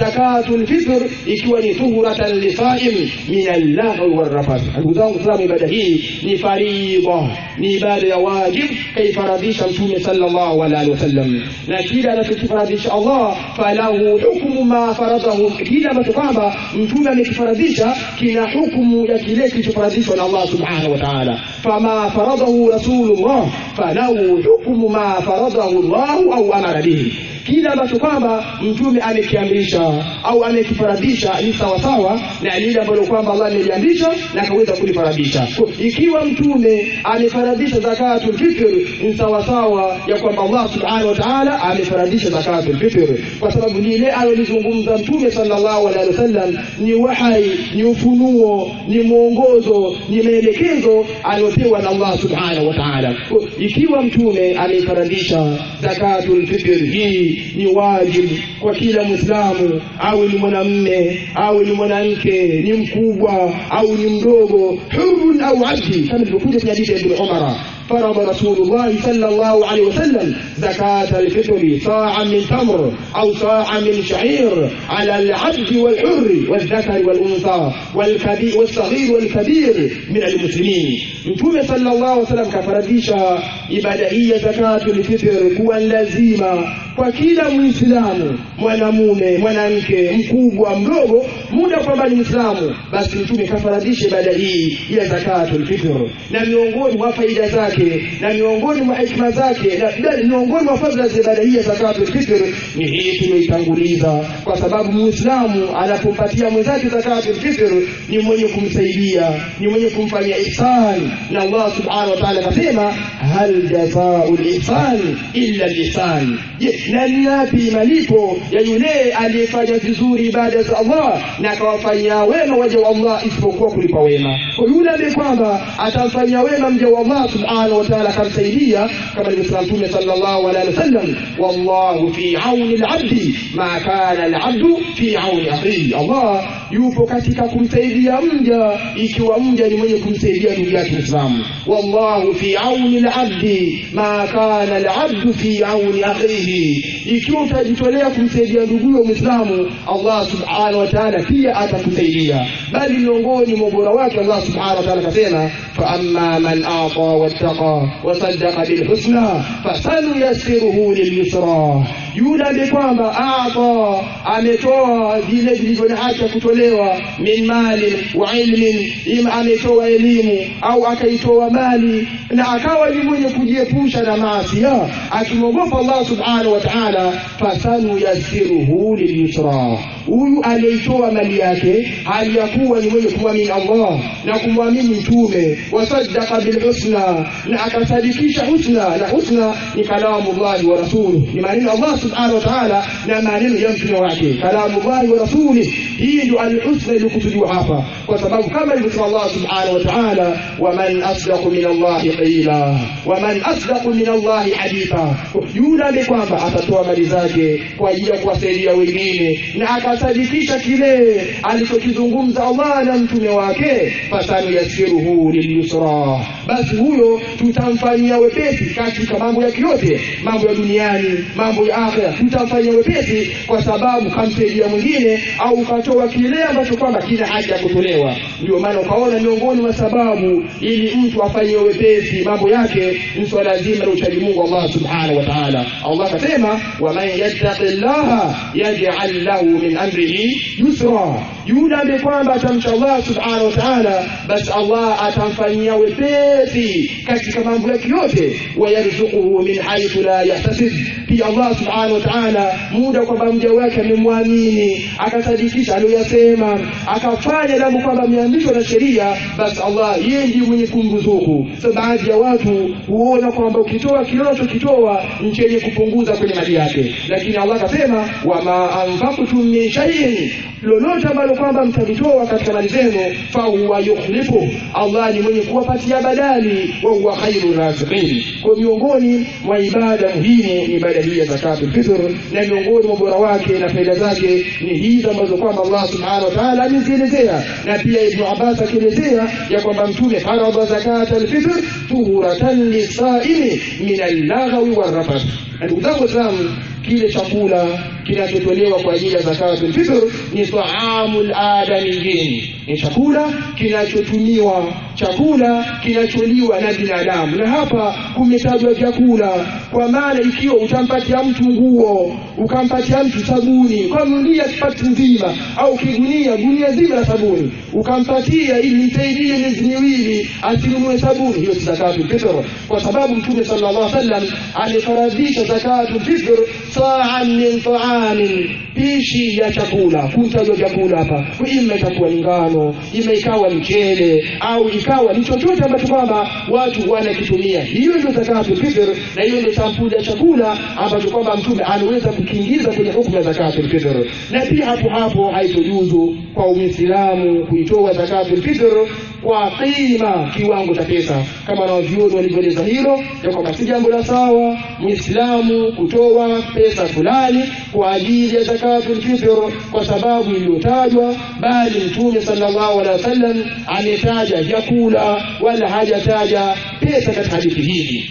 zakatul fitr ikiwa ni tuhuratan lisaim min al-lagwi wal-rafath. Ndugu zangu Islamu, ibada hii ni faridha, ni ibada ya wajib kaifaradhisha Mtume sallallahu alaihi wasallam, na kila anachokifaradhisha Allah falahu hukmu ma faradahu, kila ambacho kwamba Mtume amekifaradhisha kina hukumu ya kile kilichofaradhishwa na Allah subhanahu wa ta'ala. Fama faradahu rasulullah falahu hukmu ma faradahu Allah au amara bihi, kila ambacho kwamba Mtume amekiamrisha au amekifaradhisha ni sawa sawa na lile ambalo kwamba Allah ameliamrisha na akaweza kulifaradhisha. Ikiwa Mtume amefaradhisha zakatul fitr ni sawa sawa ya kwamba Allah subhanahu wa ta'ala amefaradhisha zakatul fitr, kwa sababu lile alilozungumza Mtume sallallahu alaihi wasallam ni wahai, ni ufunuo, ni mwongozo, ni maelekezo aliyopewa na Allah subhanahu wa ta'ala. Ikiwa Mtume amefaradhisha zakatul fitr, hii ni wajibu kwa kila Muislamu, au ni mwanamume au ni mwanamke, ni mkubwa au ni mdogo, hurun au abdi, kama ilivyokuja kwenye hadithi ya Ibn Umar. فرض رسول الله صلى الله عليه وسلم زكاة الفطر صاعا من تمر أو صاعا من شعير على العبد والحر والذكر والأنثى والكبير والصغير والكبير من المسلمين. Mtume sallallahu alaihi wasallam kafaradhisha ibada hii ya zakatul fitr kuwa lazima kwa kila Muislamu, mwanamume, mwanamke, mkubwa, mdogo, muda kwamba ni Muislamu, basi Mtume kafaradhisha ibada hii ya zakatul fitr. Na miongoni mwa faida zake na miongoni mwa hikma zake na miongoni mwa fadhila za ibada hii ya zakatul fitr ni hii tuliyotanguliza, kwa sababu Muislamu anapompatia mwenzake zakatul fitr ni mwenye kumsaidia, ni mwenye kumfanyia ihsan, na Allah subhanahu wa ta'ala akasema hal jazaa'ul ihsan illa al-ihsan. Na ni yapi malipo ya yule aliyefanya vizuri ibada za Allah na akawafanyia wema waja wa Allah isipokuwa kulipa wema? Kwa yule ambaye kwamba atamfanyia wema mja wa Allah subhanahu wa ta'ala akamsaidia, kama alivyosema Mtume sallallahu alaihi wasallam, wallahu fi auni al-'abdi ma kana al-'abdu fi auni akhihi. Allah yupo katika kumsaidia mja ikiwa mja ni mwenye kumsaidia ndugu yake Muislamu. Wallahu fi auni al-'abdi ma kana al-'abdu fi auni akhihi, ikiwa utajitolea kumsaidia ndugu Muislamu, Allah subhanahu wa ta'ala pia atakusaidia. Bali miongoni mwa bora wake Allah subhanahu wa ta'ala akasema fa amma man a'ta wattaqa wa saddaqa bil husna fasanuyassiruhu lil yusra. Yule ambaye kwamba a'ta, ametoa vile vilivyo na haki kutolewa, min mali wa ilmin, ima ametoa elimu au akaitoa mali na akawa ni mwenye kujiepusha na maasi, akimwogopa Allah subhanahu wa ta'ala, fasanuyassiruhu lil yusra. Huyu aliyetoa mali yake hali ya kuwa ni mwenye kumwamini Allah na kumwamini Mtume, wasaddaqa bil husna, na akasadikisha husna, na husna ni kalamu Allah wa rasuluhu, ni maneno Allah subhanahu wa ta'ala na maneno ya mtume wake, kalamu Allah wa rasuluhu. Hii ndio al-husna iliyokusudiwa hapa, kwa sababu kama alivyosema Allah subhanahu wa ta'ala, wa man asdaqu min Allah qila wa man asdaqu min Allah haditha. Yule ambaye kwamba atatoa mali zake kwa ajili ya kuwasaidia wengine na akasadikisha kile alichokizungumza Allah na mtume wake, fasanu yasiruhu lilyusra, basi huyo tutamfanyia wepesi katika mambo yake yote, mambo ya duniani, mambo ya akhera, tutamfanyia wepesi kwa sababu kamsaidia mwingine au katoa kile ambacho kwamba kina haja kutolewa. Ndio maana ukaona miongoni mwa sababu ili mtu afanye wepesi mambo yake ni swala zima la uchaji Mungu Allah subhanahu wa ta'ala. Allah akasema wa man yattaqillaha yaj'al lahu min amrihi yusra. Yule ambaye kwamba atamcha Allah subhanahu wa ta'ala, basi Allah atamfanyia wepesi katika mambo yake yote, wa yarzuquhu min haythu la yahtasib. Pia Allah subhanahu wa ta'ala muda kwamba mja wake amemwamini, akasadikisha aliyosema, akafanya jambo kwamba ameamrishwa na sheria, basi Allah yeye ndiye mwenye kumruzuku. So baadhi ya watu huona kwamba ukitoa kile unachokitoa ni chenye kupunguza kwenye mali yake, lakini Allah akasema wa ma anfaqtum min shay'in, lolote ambalo kwamba mtalitoa katika mali zenu, fa huwa yukhlifu, Allah ni mwenye kuwapatia badali, wa huwa khairur raziqin. Kwa miongoni mwa ibada muhimu ni ibada hii ya zakatul fitr, na miongoni mwa bora wake na faida zake ni hizi ambazo kwamba Allah subhanahu wa ta'ala amezielezea, na pia Ibn Abbas akielezea ya kwamba Mtume faradha zakatul fitr tuhuratan lisaimi min al-lagwi war-rafath. Ndugu zangu Waislamu, kile chakula kinachotolewa kwa ajili ya zakatul fitr ni taamul adamiyyin, ni chakula kinachotumiwa, chakula kinacholiwa na binadamu. Na hapa kumetajwa vyakula, kwa maana ikiwa utampatia mtu nguo, ukampatia mtu sabuni, ukamnunulia kipati nzima au kigunia gunia zima la sabuni, ukampatia ili msaidie miezi miwili asinunue sabuni, hiyo si zakatul fitr, kwa sababu Mtume sallallahu alaihi wasallam alifaradhisha zakatul fitr sa'an min ta'amin, pishi ya chakula. Kutajwa vyakula hapa, ima itakuwa ngano, ima ikawa mchele, au ikawa ni chochote ambacho kwamba watu wanakitumia, hiyo ndio zakatul fitr, na hiyo ndio sampuli ya chakula ambacho kwamba Mtume anaweza kukiingiza kwenye hukumu ya zakatul fitr. Na pia hapo hapo haitojuzu kwa Muislamu kuitoa zakatul fitr kwa qima, kiwango cha pesa, kama wanavyuoni walivyoeleza hilo, ya kwamba si jambo la sawa Muislamu kutoa pesa fulani kwa ajili ya zakatul fitr kwa sababu iliyotajwa, bali Mtume sallallahu alaihi wasallam ametaja vyakula wala hajataja pesa katika hadithi hii.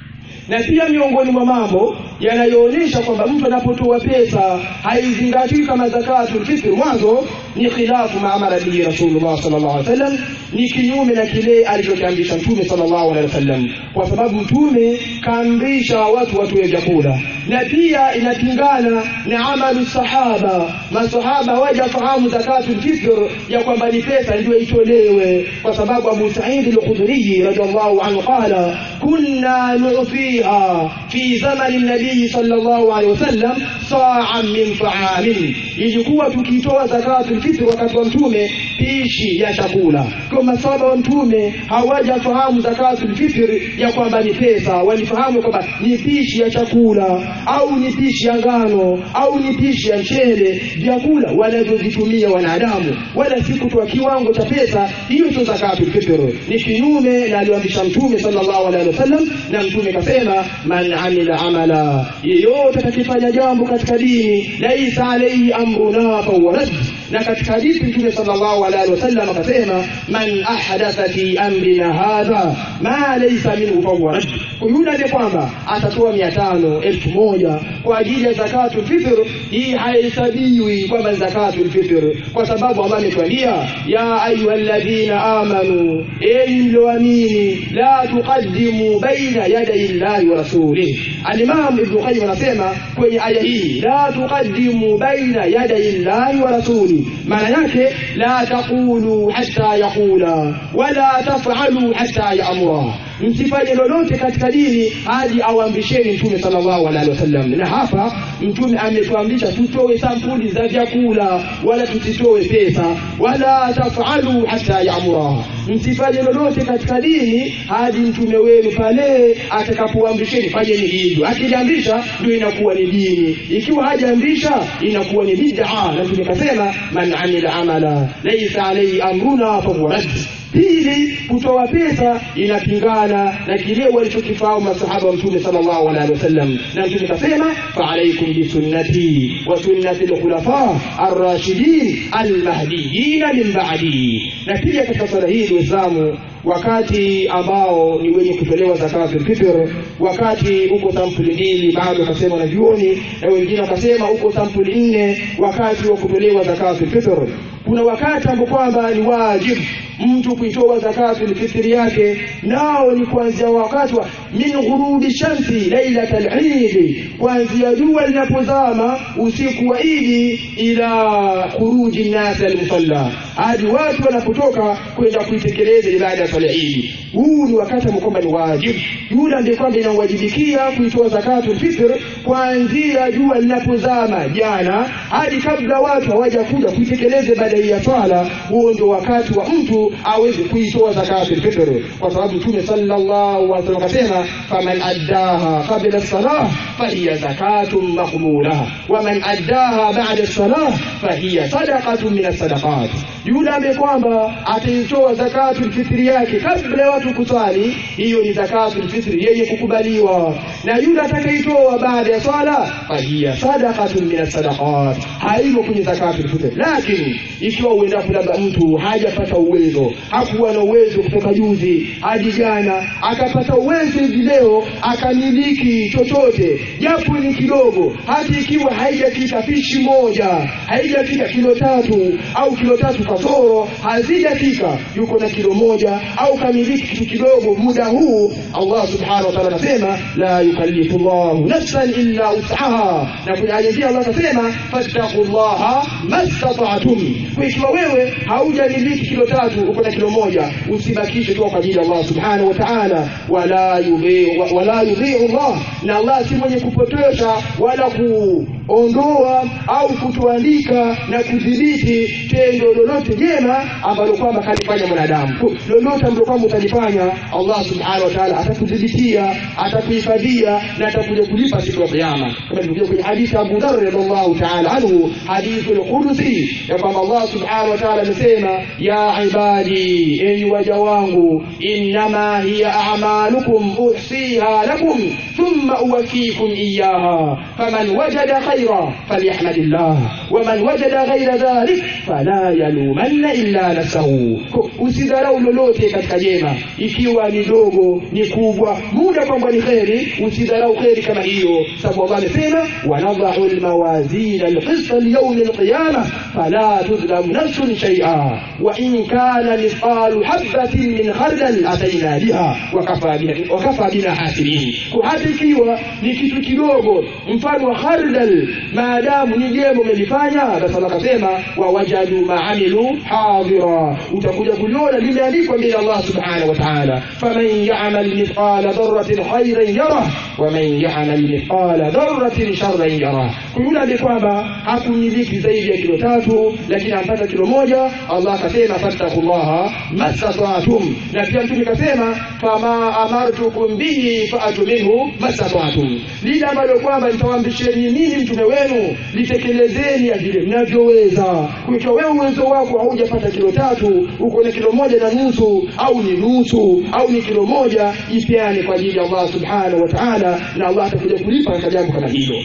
Na pia miongoni mwa mambo yanayoonyesha kwamba mtu anapotoa pesa haizingatiwi kama zakatul fitr mwanzo ni khilafu maamara bi Rasulullah sallallahu alaihi wasallam, ni kinyume na kile alichokiamrisha Mtume sallallahu alaihi wasallam, kwa sababu Mtume kaamrisha watu watoe vyakula, na pia inapingana na amalu sahaba. Masahaba hawajafahamu zakatul fitr ya kwamba ni pesa ndio itolewe, kwa sababu Abu Sa'id al-Khudri radhiallahu anhu qala kunna nu'tiha fi zamani an-nabi sallallahu alaihi wasallam sa'an min ta'amin, ilikuwa tukitoa zakatul fitr wakati wa Mtume pishi ya chakula. Kwa masahaba wa Mtume hawajafahamu zakatul fitr ya kwamba ni pesa, walifahamu kwamba ni pishi ya chakula au ni pishi ya ngano au ni pishi ya mchele, vyakula wanavyovitumia wanadamu, wala si kutoa kiwango cha pesa. Hiyo sio zakatul fitr, ni kinyume na aliyoamrisha Mtume sallallahu alaihi wasallam. Na Mtume kasema man amila amala, yeyote atakifanya jambo katika dini laisa alayhi amruna fahuwa radd. Na katika hadithi Mtume sallallahu alaihi wasallam akasema man ahdatha fi amrina hadha ma laysa minhu fahuwa radd. Kwa yule ndiye kwamba atatoa mia tano, elfu moja kwa ajili ya zakatul fitr, hii haihesabiwi kwamba zakatul fitr, kwa sababu Allah ametuambia ya ayyuhalladhina amanu, enyi mlioamini, la tuqaddimu baina yaday Allahi wa rasulih. Al-Imam Ibn Qayyim anasema kwenye aya hii la tuqaddimu baina yaday Allahi wa rasulih, maana yake la taqulu hatta yaqula wala taf'alu hatta ya'mura, msifanye lolote katika dini hadi awaamrisheni Mtume sallallahu alaihi wasallam. Na hapa Mtume ametuamrisha tutoe sampuli za vyakula, wala tusitoe pesa. Wala taf'alu hatta ya'mura, msifanye lolote katika dini hadi Mtume wenu pale atakapoamrisheni fanyeni hivyo. Akiamrisha ndio inakuwa ni dini, ikiwa hajaamrisha inakuwa ni bid'a. Na tumekasema man amila amala laysa alayhi amruna fahuwa radd. Pili, kutoa pesa inapingana na kile walichokifahamu masahaba wa Mtume sallallahu alaihi wasallam. Na Mtume kasema fa alaykum bi sunnati wa sunnati al-khulafa ar-rashidin al-mahdiyyin min ba'di. Na pia katika swala hili Uislamu, wakati ambao ni wenye kutolewa zakatul fitr, wakati uko sampuli mbili, baadhi wakasema na vioni, na wengine wakasema uko sampuli nne wakati wa kutolewa zakatul fitr. Kuna wakati ambapo kwamba ni wajibu mtu kuitoa zakatul fitr yake, nao ni kuanzia wakati wa min ghurubi shamsi lailatul eid, kuanzia jua linapozama usiku wa Eid, ila khuruji nas al-musalla, hadi watu wanapotoka kwenda kuitekeleza ibada ya swala Eid. Huu ni wakati ambao kwamba ni wajibu, yule ndiye kwamba inawajibikia kuitoa zakatul fitr kuanzia jua linapozama jana hadi kabla watu hawajakuja kuitekeleza ibada ya swala. Huo ndio wakati wa mtu aweze kuitoa zakatul fitr, kwa sababu Mtume sallallahu alaihi wasallam akasema faman addaha qabla as-salah fahiya zakatun maqbulah wa man addaha ba'da as-salah fahiya sadaqatun min as-sadaqat. yule ambaye kwamba ataitoa zakatul fitri yake kabla ya watu kusali, hiyo ni zakatul fitri yenye kukubaliwa. Na yule atakayeitoa baada ya swala, fahiya sadaqatun min as-sadaqat, haimo kwenye zakatul fitri. Lakini ikiwa uenda labda mtu hajapata uwezo, hakuwa na uwezo kutoka juzi hadi jana, akapata uwezo hivi leo akamiliki chochote japo ni kidogo, hata ikiwa haijafika fishi moja, haijafika kilo tatu au kilo tatu kasoro, hazijafika, yuko na kilo moja au kamiliki kitu kidogo muda huu, Allah subhanahu wa ta'ala anasema la yukallifu Allahu nafsan illa wus'aha. Na kwenye aya hii Allah anasema fattaqullaha mastata'tum. Kwa hiyo wewe haujamiliki kilo tatu, uko na kilo moja, usibakishe tu kwa ajili ya Allah subhanahu wa ta'ala. Wala yudhi wala yudhi Allah, na Allah si mwenye kupotosha wala kuondoa au kutuandika na kudhibiti tendo lolote jema ambalo kwamba kalifanya mwanadamu. Lolote ambalo kwamba utalifanya, Allah subhanahu wa ta'ala atakudhibitia, atakuhifadhia na atakuja kulipa siku ya kiyama. Kama ilivyo kwenye hadithi Abu Dharr radhiallahu ta'ala anhu, hadithi al-Qudsi, ya kwamba Allah subhanahu wa ta'ala amesema, ya ibadi, enyi waja wangu, innama hiya a'malukum uhsiha lakum thumma uwafikum iyyaha faman wajada khayra falyahmadillah waman wajada ghayra dhalik fala yalumanna illa nafsahu. Usidharau lolote katika jema, ikiwa ni dogo ni kubwa, muda kwamba ni khairi, usidharau khairi kama hiyo, sababu Allah amesema wanadha'u almawazin alqist liyawm alqiyamah fala tudlamu nafsun shay'a wa in kana mithqalu habatin min khardal atayna biha wa kafa biha wa kafa bina hasibin. Hata ikiwa ni kitu kidogo mfano wa khardal, maadamu ni jema umelifanya, basi Allah akasema wa wajadu ma'amilu hadira, utakuja kuliona limeandikwa mbele Allah subhanahu wa ta'ala. Faman ya'mal mithqala dharratin khayran yarah wa man ya'mal mithqala dharratin sharran yarah. Yule ambaye kwamba hakumiliki zaidi ya kilo tatu lakini ampata kilo moja, Allah akasema fattaqullaha mastata'tum. Na pia Mtume akasema fama amartukum bihi fa'atu minhu mastata'tum, lile ambalo kwamba nitawaamrisheni mimi mtume wenu litekelezeni ya vile mnavyoweza. Kwa wewe uwezo wako haujapata kilo tatu, uko na kilo moja na nusu au ni nusu au ni kilo moja, ipeane kwa ajili ya Allah subhanahu wa ta'ala, na Allah atakuja kulipa kwa jambo kama hilo.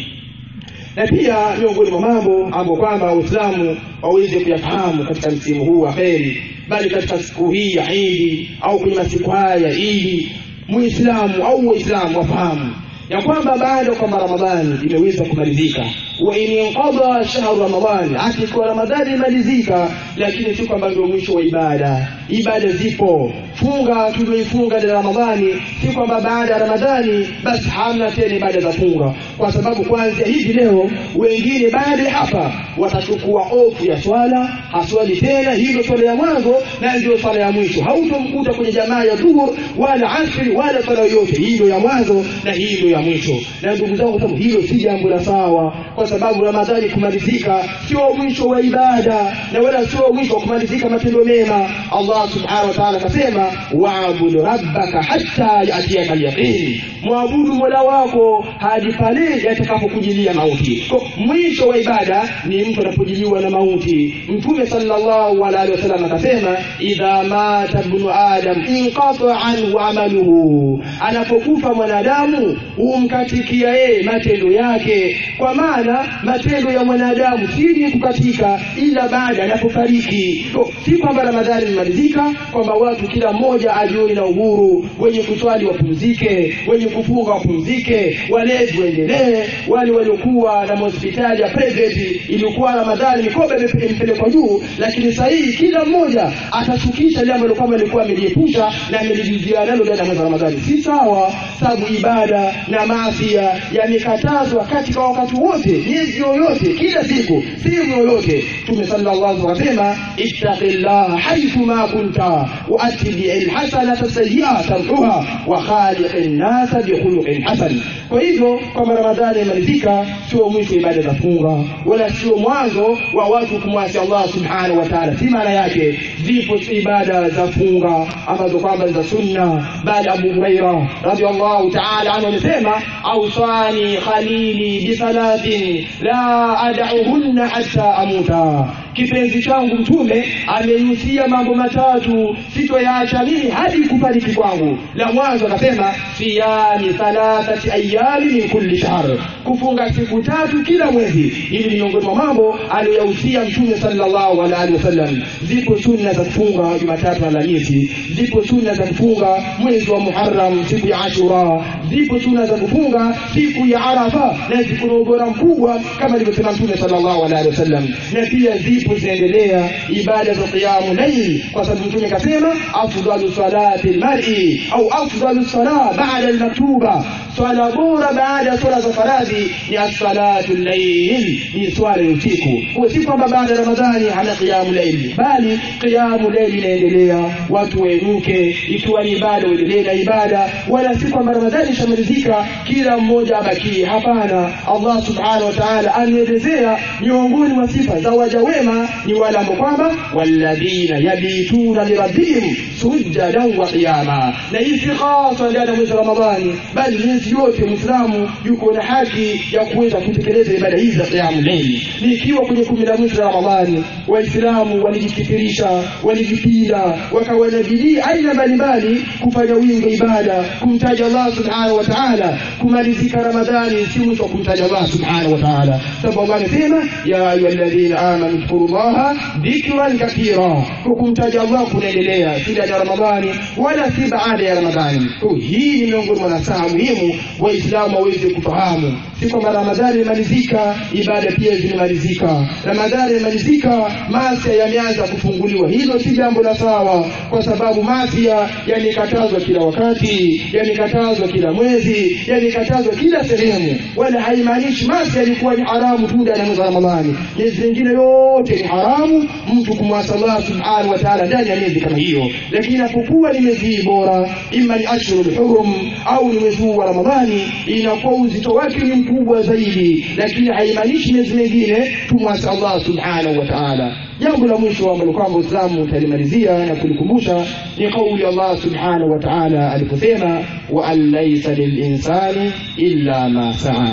Na pia miongoni mwa mambo ambayo kwamba Uislamu waweze kuyafahamu katika msimu huu wa kheri, bali katika siku hii ya Eid au kwenye masiku haya ya Eid, Muislamu au Waislamu wafahamu ya kwamba baada kwamba Ramadhani imeweza kumalizika, wa inqadha shahru Ramadhani, akikuwa Ramadhani imalizika, lakini si kwamba ndio mwisho wa ibada. Ibada zipo, funga tulioifunga ya Ramadhani, si kwamba baada ya Ramadhani basi hamna tena ibada za funga, kwa sababu kwanza hivi leo wengine baada ya hapa watachukua ofu ya swala, haswali tena. Hilo swala ya mwanzo na ndio swala ya mwisho, hautomkuta kwenye jamaa ya dhuhur wala asri wala swala yote, hilo ya mwanzo na hilo ya mwisho. Na ndugu zangu, sababu hilo si jambo la sawa, kwa sababu Ramadhani kumalizika sio mwisho wa ibada na wala sio mwisho wa kumalizika matendo mema. Allah subhanahu wa ta'ala akasema wa'bud rabbaka hatta ya'tiyaka al-yaqin, muabudu Mola wako hadi pale yatakapokujilia mauti. Kwa mwisho wa ibada ni mtu anapojiliwa na mauti. Mtume sallallahu alaihi wasallam akasema idha mata ibnu adam inqata anhu amaluhu, anapokufa mwanadamu umkatikia yeye matendo yake. Kwa maana matendo ya mwanadamu si kukatika ila baada ya kufariki. Si kwamba Ramadhani imalizika kwamba watu kila mmoja ajione na uhuru, wenye kuswali wapumzike, wenye kufunga wapumzike, walezi waendelee, wale waliokuwa na hospitali ya private ilikuwa Ramadhani mikoba imepelekwa juu, lakini sasa hivi kila mmoja atashukisha ile ambayo kama alikuwa ameliepusha na amelijizia nalo ndani ya mwezi wa Ramadhani. Si sawa, sababu ibada na maasi yamekatazwa katika wakati wote, miezi yoyote, kila siku, siku yoyote. Mtume sallallahu alaihi wasallam ittaqillaha haythu ma kunta wa atbi'il hasanata sayyi'ata tamhuha wa khaliqin nas bi khuluqin hasan. Kwa hivyo kama Ramadhani imalizika sio mwisho ibada za funga wala sio mwanzo wa watu kumwasi Allah subhanahu wa ta'ala. Si maana yake zipo ibada za funga ambazo kwamba za sunna, bali Abu Hurairah radhiyallahu ta'ala anhu anasema awsani khalili bi salatin la ad'uhunna hatta amuta, kipenzi changu mtume amenihusia mambo matatu sitoyaacha mimi hadi kufariki kwangu. La mwanzo akasema siyami thalathati ayami min kulli shahr, kufunga siku tatu kila mwezi. Hili ni miongoni mwa mambo aliyohusia mtume sallallahu alaihi wasallam. Zipo sunna za kufunga Jumatatu na Alhamisi, zipo sunna za kufunga mwezi wa Muharram siku ya Ashura, zipo sunna za kufunga siku ya Arafa na siku na ubora mkubwa kama alivyosema mtume sallallahu alaihi wasallam. Na pia zipo zinaendelea ibada za qiyamul layl, kwa sababu mtume kasema afdalu salati almar'i au afdalu salat ba'da almaktuba, swala bora baada ya swala za faradhi ni as-salatu al-layl, ni swala ya usiku. Kwa si kwamba baada ya Ramadhani hana qiyamul layl, bali qiyamul layl inaendelea, watu wainuke, ikiwa ni ibada uendelee na ibada, wala si kwamba Ramadhani shamalizika kila mmoja abaki. Hapana, Allah subhanahu wa ta'ala anaelezea miongoni mwa sifa za waja wema ni wale ambao kwamba walladhina yabituna lirabbihim sujadan wa qiyama. Na hizi khasa ndani ya mwezi wa Ramadhani, bali mwezi yote Muislamu yuko na haki ya kuweza kutekeleza ibada hizi za qiyamul layl. Nikiwa kwenye kumi la mwezi wa Ramadhani, Waislamu walijikithirisha, walijipinda, wakawa na bidii aina mbalimbali kufanya wingi ibada, kumtaja Allah subhanahu wa ta'ala. Kumalizika Ramadhani si mwisho kumtaja Allah subhanahu wa ta'ala, sababu Allah anasema ya ayyuhalladhina amanu dhkurullaha dhikran kathira. Kumtaja Allah kunaendelea si ndani ya Ramadhani wala si baada ya Ramadhani. Kwa hii ni miongoni mwa nasaha muhimu Waislamu waweze kufahamu, si kwamba Ramadhani imalizika ibada pia zimalizika. Ramadhani imalizika maasi yameanza kufunguliwa. Hilo si jambo la sawa, kwa sababu maasi yamekatazwa kila wakati, yamekatazwa kila mwezi, yamekatazwa kila sehemu. Wala haimaanishi maasi yalikuwa ni haramu tu ndani ya mwezi wa Ramadhani. Miezi mingine yote ni haramu mtu kumwasi Allah subhanahu wa ta'ala ndani ya miezi kama hiyo. Lakini inapokuwa ni miezi bora, ima ni ashhurul hurum au ni mwezi wa Ramadhani, inakuwa uzito wake ni mkubwa zaidi. Lakini haimaanishi miezi mingine tumwasi Allah subhanahu wa ta'ala. Jambo la mwisho ambalo kwamba Uislamu utalimalizia na kulikumbusha ni kauli Allah subhanahu wa ta'ala aliposema wa alaysa lilinsani illa ma sa'a.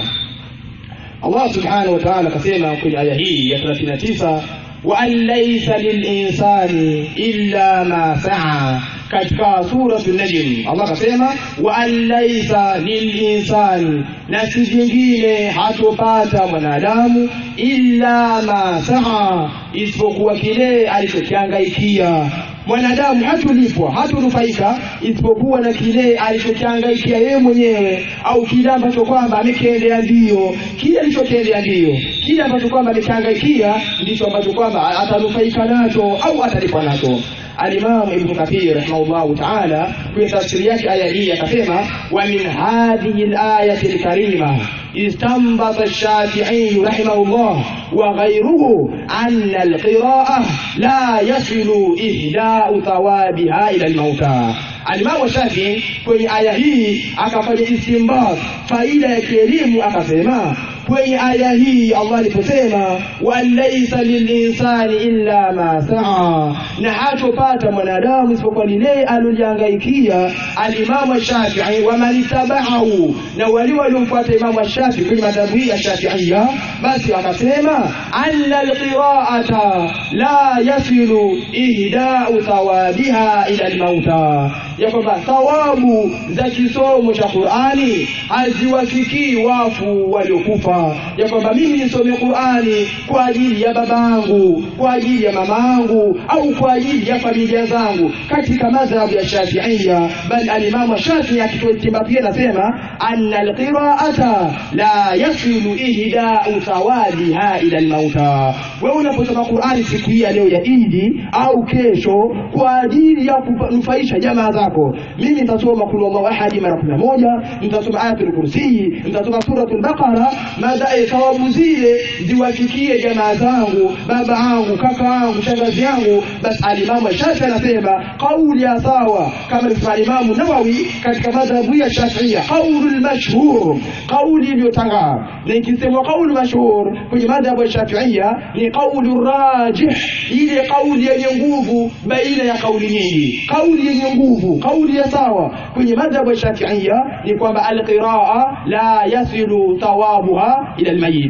Allah subhanahu wa ta'ala kasema kwenye aya hii ya thelathini na tisa wa alaysa lilinsani illa ma sa'a. Katika sura An-Najm Allah kasema wa alaysa lilinsani, na si jingine hatopata mwanadamu illa ma sa'a, isipokuwa kile alichokihangaikia. Mwanadamu hatulipwa, hatunufaika isipokuwa na kile alichokihangaikia yeye mwenyewe, au kile ambacho kwamba amekiendea ndio, kile alichokiendea ndio, kile ambacho kwamba amekihangaikia ndicho ambacho kwamba atanufaika nacho au atalipwa nacho. Al-Imam Ibn Kathir rahimahullah ta'ala kwenye tafsiri yake aya hii akasema wa min hadhihi al-ayati al-karima istanbata ash-Shafi'i rahimahullah wa ghayruhu anna al-qira'ah la yasilu ihda'u thawabiha ila al-mauta. Al-Imam Shafi'i kwenye aya hii akafanya istinbat, faida ya kielimu, akasema kwenye aya hii Allah aliposema wa laysa lilinsani illa ma sa'a, na hatopata mwanadamu isipokuwa lile alilojihangaikia. Al-Imam Shafi'i wa man tabahu, na wale waliomfuata Imam Shafi'i kwenye madhhabu ya Shafi'iyya, basi akasema anna al-qira'ata la yasilu ihda'u thawabiha ila al-mauta, ya kwamba thawabu za kisomo cha Qur'ani haziwafikii wafu waliokufa. Ya kwamba mimi nisome Qur'ani kwa ajili ya babangu, kwa ajili ya mamangu, au kwa ajili ya familia zangu katika madhhabu ya Shafi'iyya, bali al-Imam Shafi'i akitoa pia anasema anna al-qira'ata la yasilu ihda'u thawabiha ila al-mauta. Wewe unaposoma Qur'ani siku hii leo ya Idi au kesho kwa ajili ya kunufaisha jamaa zako, mimi nitasoma kul huwallahu ahad mara kumi na moja, nitasoma ayatul kursi, nitasoma suratul baqara, madai thawabu zile ziwafikie jamaa zangu, baba yangu, kaka yangu, shangazi yangu. Basi al-Imam Shafi'i anasema kauli ya sawa kama al-Imam Nawawi katika madhhabu ya Shafi'iyya, kaulul mashhur, kauli iliyotangaa. Na ikisema kauli mashhur kwenye madhhabu ya Shafi'iyya ni kauli rajih, ile kauli yenye nguvu baina ya kauli nyingi. Kauli yenye nguvu, kauli ya sawa kwenye madhhabu ya Shafi'iyya ni kwamba al-qira'a la yasilu thawabuha ila al-mayyit,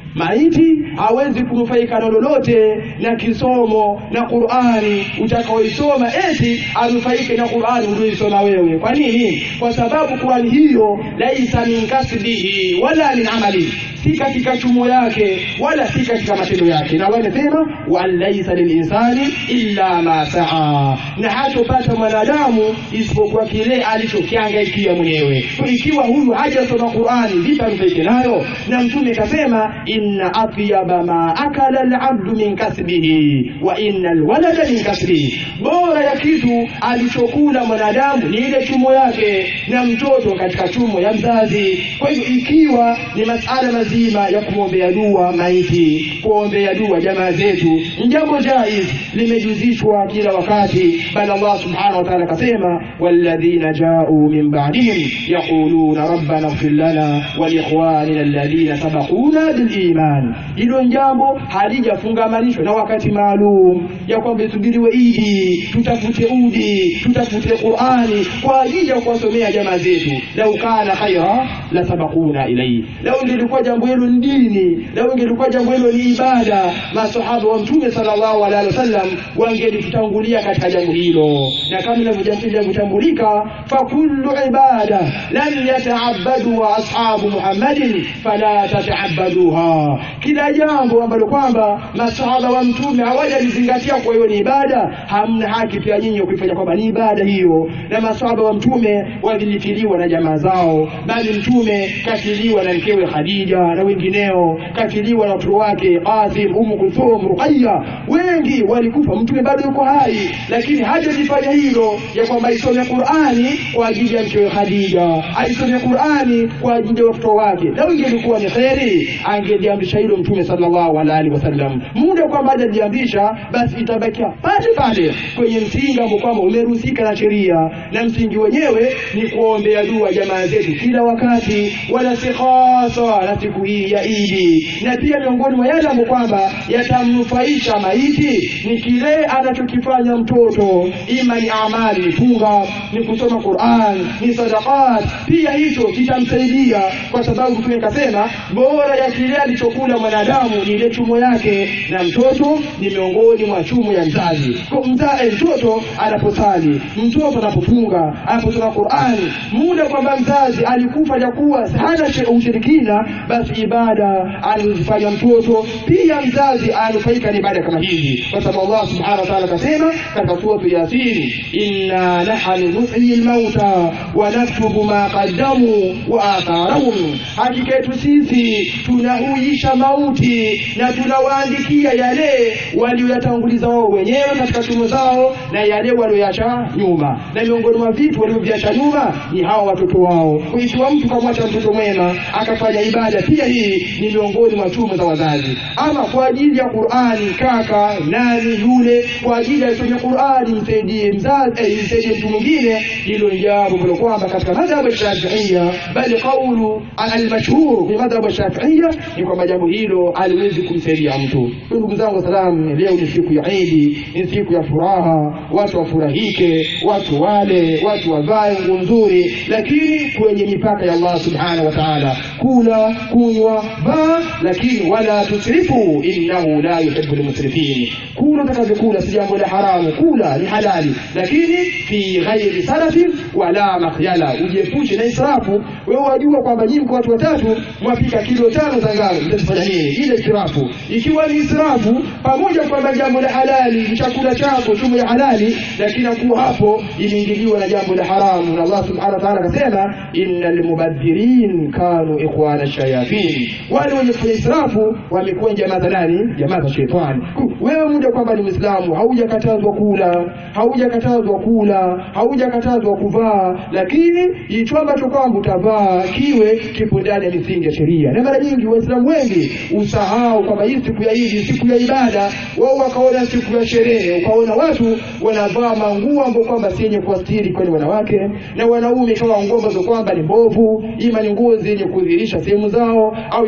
Maiti hawezi kunufaika na lolote na kisomo na Qur'ani utakaoisoma eti anufaike na Qur'ani uliyosoma wewe. Kwa nini? Kwa sababu Qur'ani hiyo laisa min kasbihi wala min amali, si katika chumo yake wala si katika matendo yake. Na wanasema walaisa lilinsani illa ma saa, na hatopata mwanadamu isipokuwa kile alichokihangaikia mwenyewe. Ikiwa huyu hajasoma Qur'ani vipi anufaike nayo? Na Mtume kasema inna atyaba ma akala al-abdu min kasbihi wa inna al-walada min kasbihi, bora ya kitu alichokula mwanadamu ni ile chumo yake, na mtoto katika chumo ya mzazi. Kwa hiyo ikiwa ni masala mazima ya kuombea dua maiti, kuombea dua jamaa zetu, jambo jaiz limejuzishwa kila wakati, bali Allah subhanahu wa ta'ala kasema walladhina ja'u min ba'dihim yaquluna rabbana ighfir lana wa liikhwanina alladhina sabaquna bil iman. Hilo jambo halijafungamanishwa na wakati maalum ya kwamba tugiriwe Idi, tutafute udi, tutafute Qur'ani kwa ajili ya kuwasomea jamaa zetu. Lau kana khaira la sabaquna ilayhi, lau ingekuwa jambo hilo ni dini, lau ingekuwa jambo hilo ni ibada, masahaba wa Mtume sallallahu alaihi wasallam wangelitutangulia katika jambo hilo. Na kama inavyotambulika fa kullu ibada lam yata'abbadu wa ashabu Muhammadin fala tata'abbaduha, kila jambo ambalo kwamba masahaba wa Mtume hawajalizingatia kwa hiyo ni ibada, hamna haki pia nyinyi kuifanya kwamba ni ibada hiyo. Na masahaba wa Mtume walifiliwa na jamaa zao, bali Mtume kafiliwa na mkewe Khadija na wengineo, kafiliwa na watoto wake Qasim, Ummu Kulthum, Ruqayya, wengi walikufa. Mtume bado yuko hai, lakini hajajifanya hilo ya kwamba isome Qur'ani kwa ajili ya mkewe Khadija, aisome Qur'ani kwa ajili ya watoto wake. Lau ingelikuwa ni khairi angeliamrisha hilo Mtume sallallahu alaihi wasallam. Muda kwa baada aliamrisha, basi itabakia pale pale kwenye msingi ambao kwamba umeruhusika na sheria, na msingi wenyewe ni kuombea dua jamaa zetu kila wakati, wala si hasa na siku hii ya Idi. Na pia miongoni mwa yale ambao kwamba yatamnufaisha maiti ni kile anachokifanya mtoto, ima ni amali, ni funga, ni kusoma Qur'an, ni sadaqat, pia hicho kitamsaidia, kwa sababu Mtume kasema bora ya kile alichokula mwanadamu ni ile chumo yake, na mtoto ni miongoni mwa chumo ya mzazi. Kwa mzazi, mtoto anaposali, mtoto anapofunga, anaposoma Qur'an, muda kwamba mzazi alikufa ya kuwa hana ushirikina, basi ibada alizofanya mtoto pia mzazi anufaika na ibada kama hizi. Kwa sababu Allah subhanahu wa ta'ala kasema katika sura Yasin, inna nahnu nuhyi al-mauta wa naktubu ma qaddamu wa atharahum, hakika yetu sisi tunahuisha mauti na tunawaandikia yale walioyatanguliza wao wenyewe katika tumo zao na yale walioacha nyuma. Na miongoni mwa vitu walivyoacha nyuma ni hao watoto wao. Kwa hiyo mtu kamwacha mtoto mwema akafanya ibada, pia hii ni miongoni mwa tumo za wazazi. Ama kwa ajili ya Qur'ani, kaka nani yule kwa ajili ya kusoma Qur'ani msaidie mzazi, eh, msaidie mtu mwingine, hilo ni jambo kwa kwamba katika madhhabu ya Shafi'iyya, bali kaulu al-mashhur fi madhhabu ya Shafi'iyya ni kwamba jambo hilo haliwezi kumsaidia mtu. Ndugu zangu salamu, leo ni siku ya Eid, ni siku ya furaha, watu wafurahike, watu wale, watu wavae nguo nzuri, lakini kwenye mipaka ya Allah subhanahu wa ta'ala. Kula, kunywa, vaa, lakini wala tusrifu innahu la yuhibbul musrifin. Kula utakazokula si jambo la haramu, kula ni halali, lakini fi ghairi sarafin wala makhyala, ujiepushe na israfu. Wewe wajua kwamba nyinyi kwa watu watatu mwapika kilo tano za ngano, mtafanya nini? Ile israfu. Ikiwa ni israfu, pamoja kwamba jambo la halali, chakula chako chumo ya halali, lakini kwa hapo imeingiliwa na jambo la haramu. Na Allah subhanahu wa ta'ala akasema innal mubadhirin kanu ikhwana shayatin, wale wenye kufanya israfu wamekuwa jamaa za nani? Jamaa za shetani. Wewe muda kwamba ni Muislamu, haujakatazwa kula, haujakatazwa kula, haujakatazwa kuvaa, lakini hicho ambacho kwamba utavaa kiwe kipo ndani ya misingi ya sheria. Na mara nyingi Waislamu wengi usahau kwamba hii siku ya Eid, siku ya ibada, wao wakaona siku ya sherehe, ukaona watu wanavaa manguo ambayo kwamba si yenye kuastiri kwa wanawake, na wanaume kama nguo ambazo kwamba ni mbovu, ima ni nguo zenye kudhihirisha sehemu zao, au ikawa ni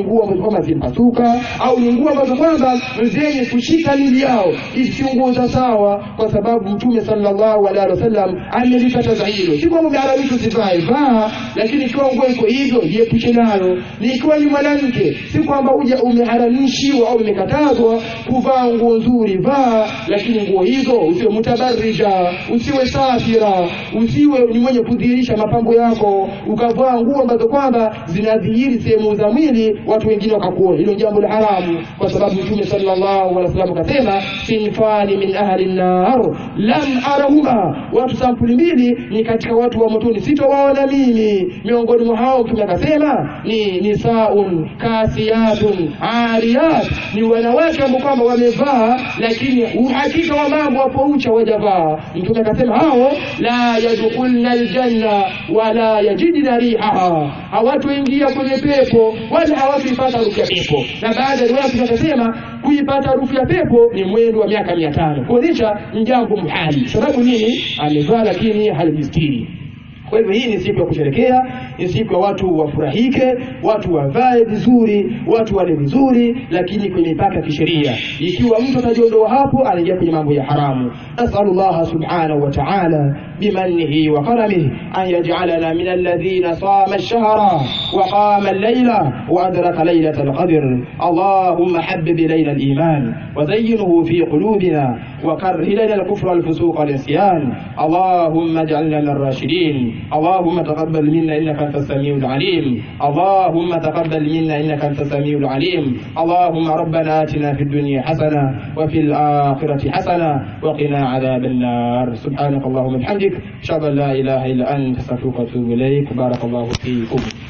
nguo ambazo kama zinapasuka au ni nguo ambazo kwamba zenye kushika mili yao, si nguo za sawa, kwa sababu Mtume sallallahu alaihi wasallam amelikataza hilo. Si kwamba umeharamishwa usivae, vaa, lakini kwa nguo iko hivyo jiepushe nayo. Ni ikiwa ni mwanamke, si kwamba uje umeharamishiwa au umekatazwa kuvaa nguo nzuri, vaa, lakini nguo hizo usiwe mutabarrija, usiwe safira, usiwe ni mwenye kudhihirisha mapambo yako, ukavaa nguo ambazo kwamba zinadhihiri sehemu za mwili watu wengine wakakuona. Hilo jambo la haramu, kwa sababu Mtume sallallahu alaihi wasallam akasema sinfani min ahli an-nar lam arahuma, watu sampuli mbili ni katika watu wa motoni sitowaona mimi. Miongoni mwa hao Mtume akasema ni nisaun kasiyatun ariyat, ni wanawake ambao kwamba wamevaa lakini uhakika wa mambo hapo ucha wajavaa. Mtume akasema hao la yadkhulna aljanna wala yajidna rihaha, hawatoingia kwenye pepo wala hawatapata harufu ya pepo. Na baada ya watu wakasema kuipata harufu ya pepo ni mwendo wa miaka mia tano, kuonyesha jambo mhali. Sababu nini? Amevaa lakini halijistiri. Kwa hivyo hii ni siku ya kusherehekea, ni siku ya watu wafurahike, watu wavae vizuri, watu wale vizuri, lakini kwenye mipaka ya kisheria. Ikiwa mtu atajiondoa hapo, anaingia kwenye mambo ya haramu. Nasallallahu subhanahu wa ta'ala bimannihi wa karamihi an yaj'alana min alladhina sama ash-shahra wa qama al-layla wa adraka laylatal qadr. Allahumma habbib ilayna al-iman wa zayyinhu fi qulubina wa karrih ilayna al-kufra wal-fusuq wal-isyan. Allahumma ij'alna min ar-rashidin. اللهم تقبل منا إنك أنت السميع العليم. اللهم تقبل منا إنك أنت السميع العليم. اللهم ربنا آتنا في الدنيا حسنة وفي الآخرة حسنة وقنا عذاب النار. سبحانك اللهم وبحمدك أشهد أن لا إله إلا أنت أستغفرك وأتوب إليك. بارك الله فيكم.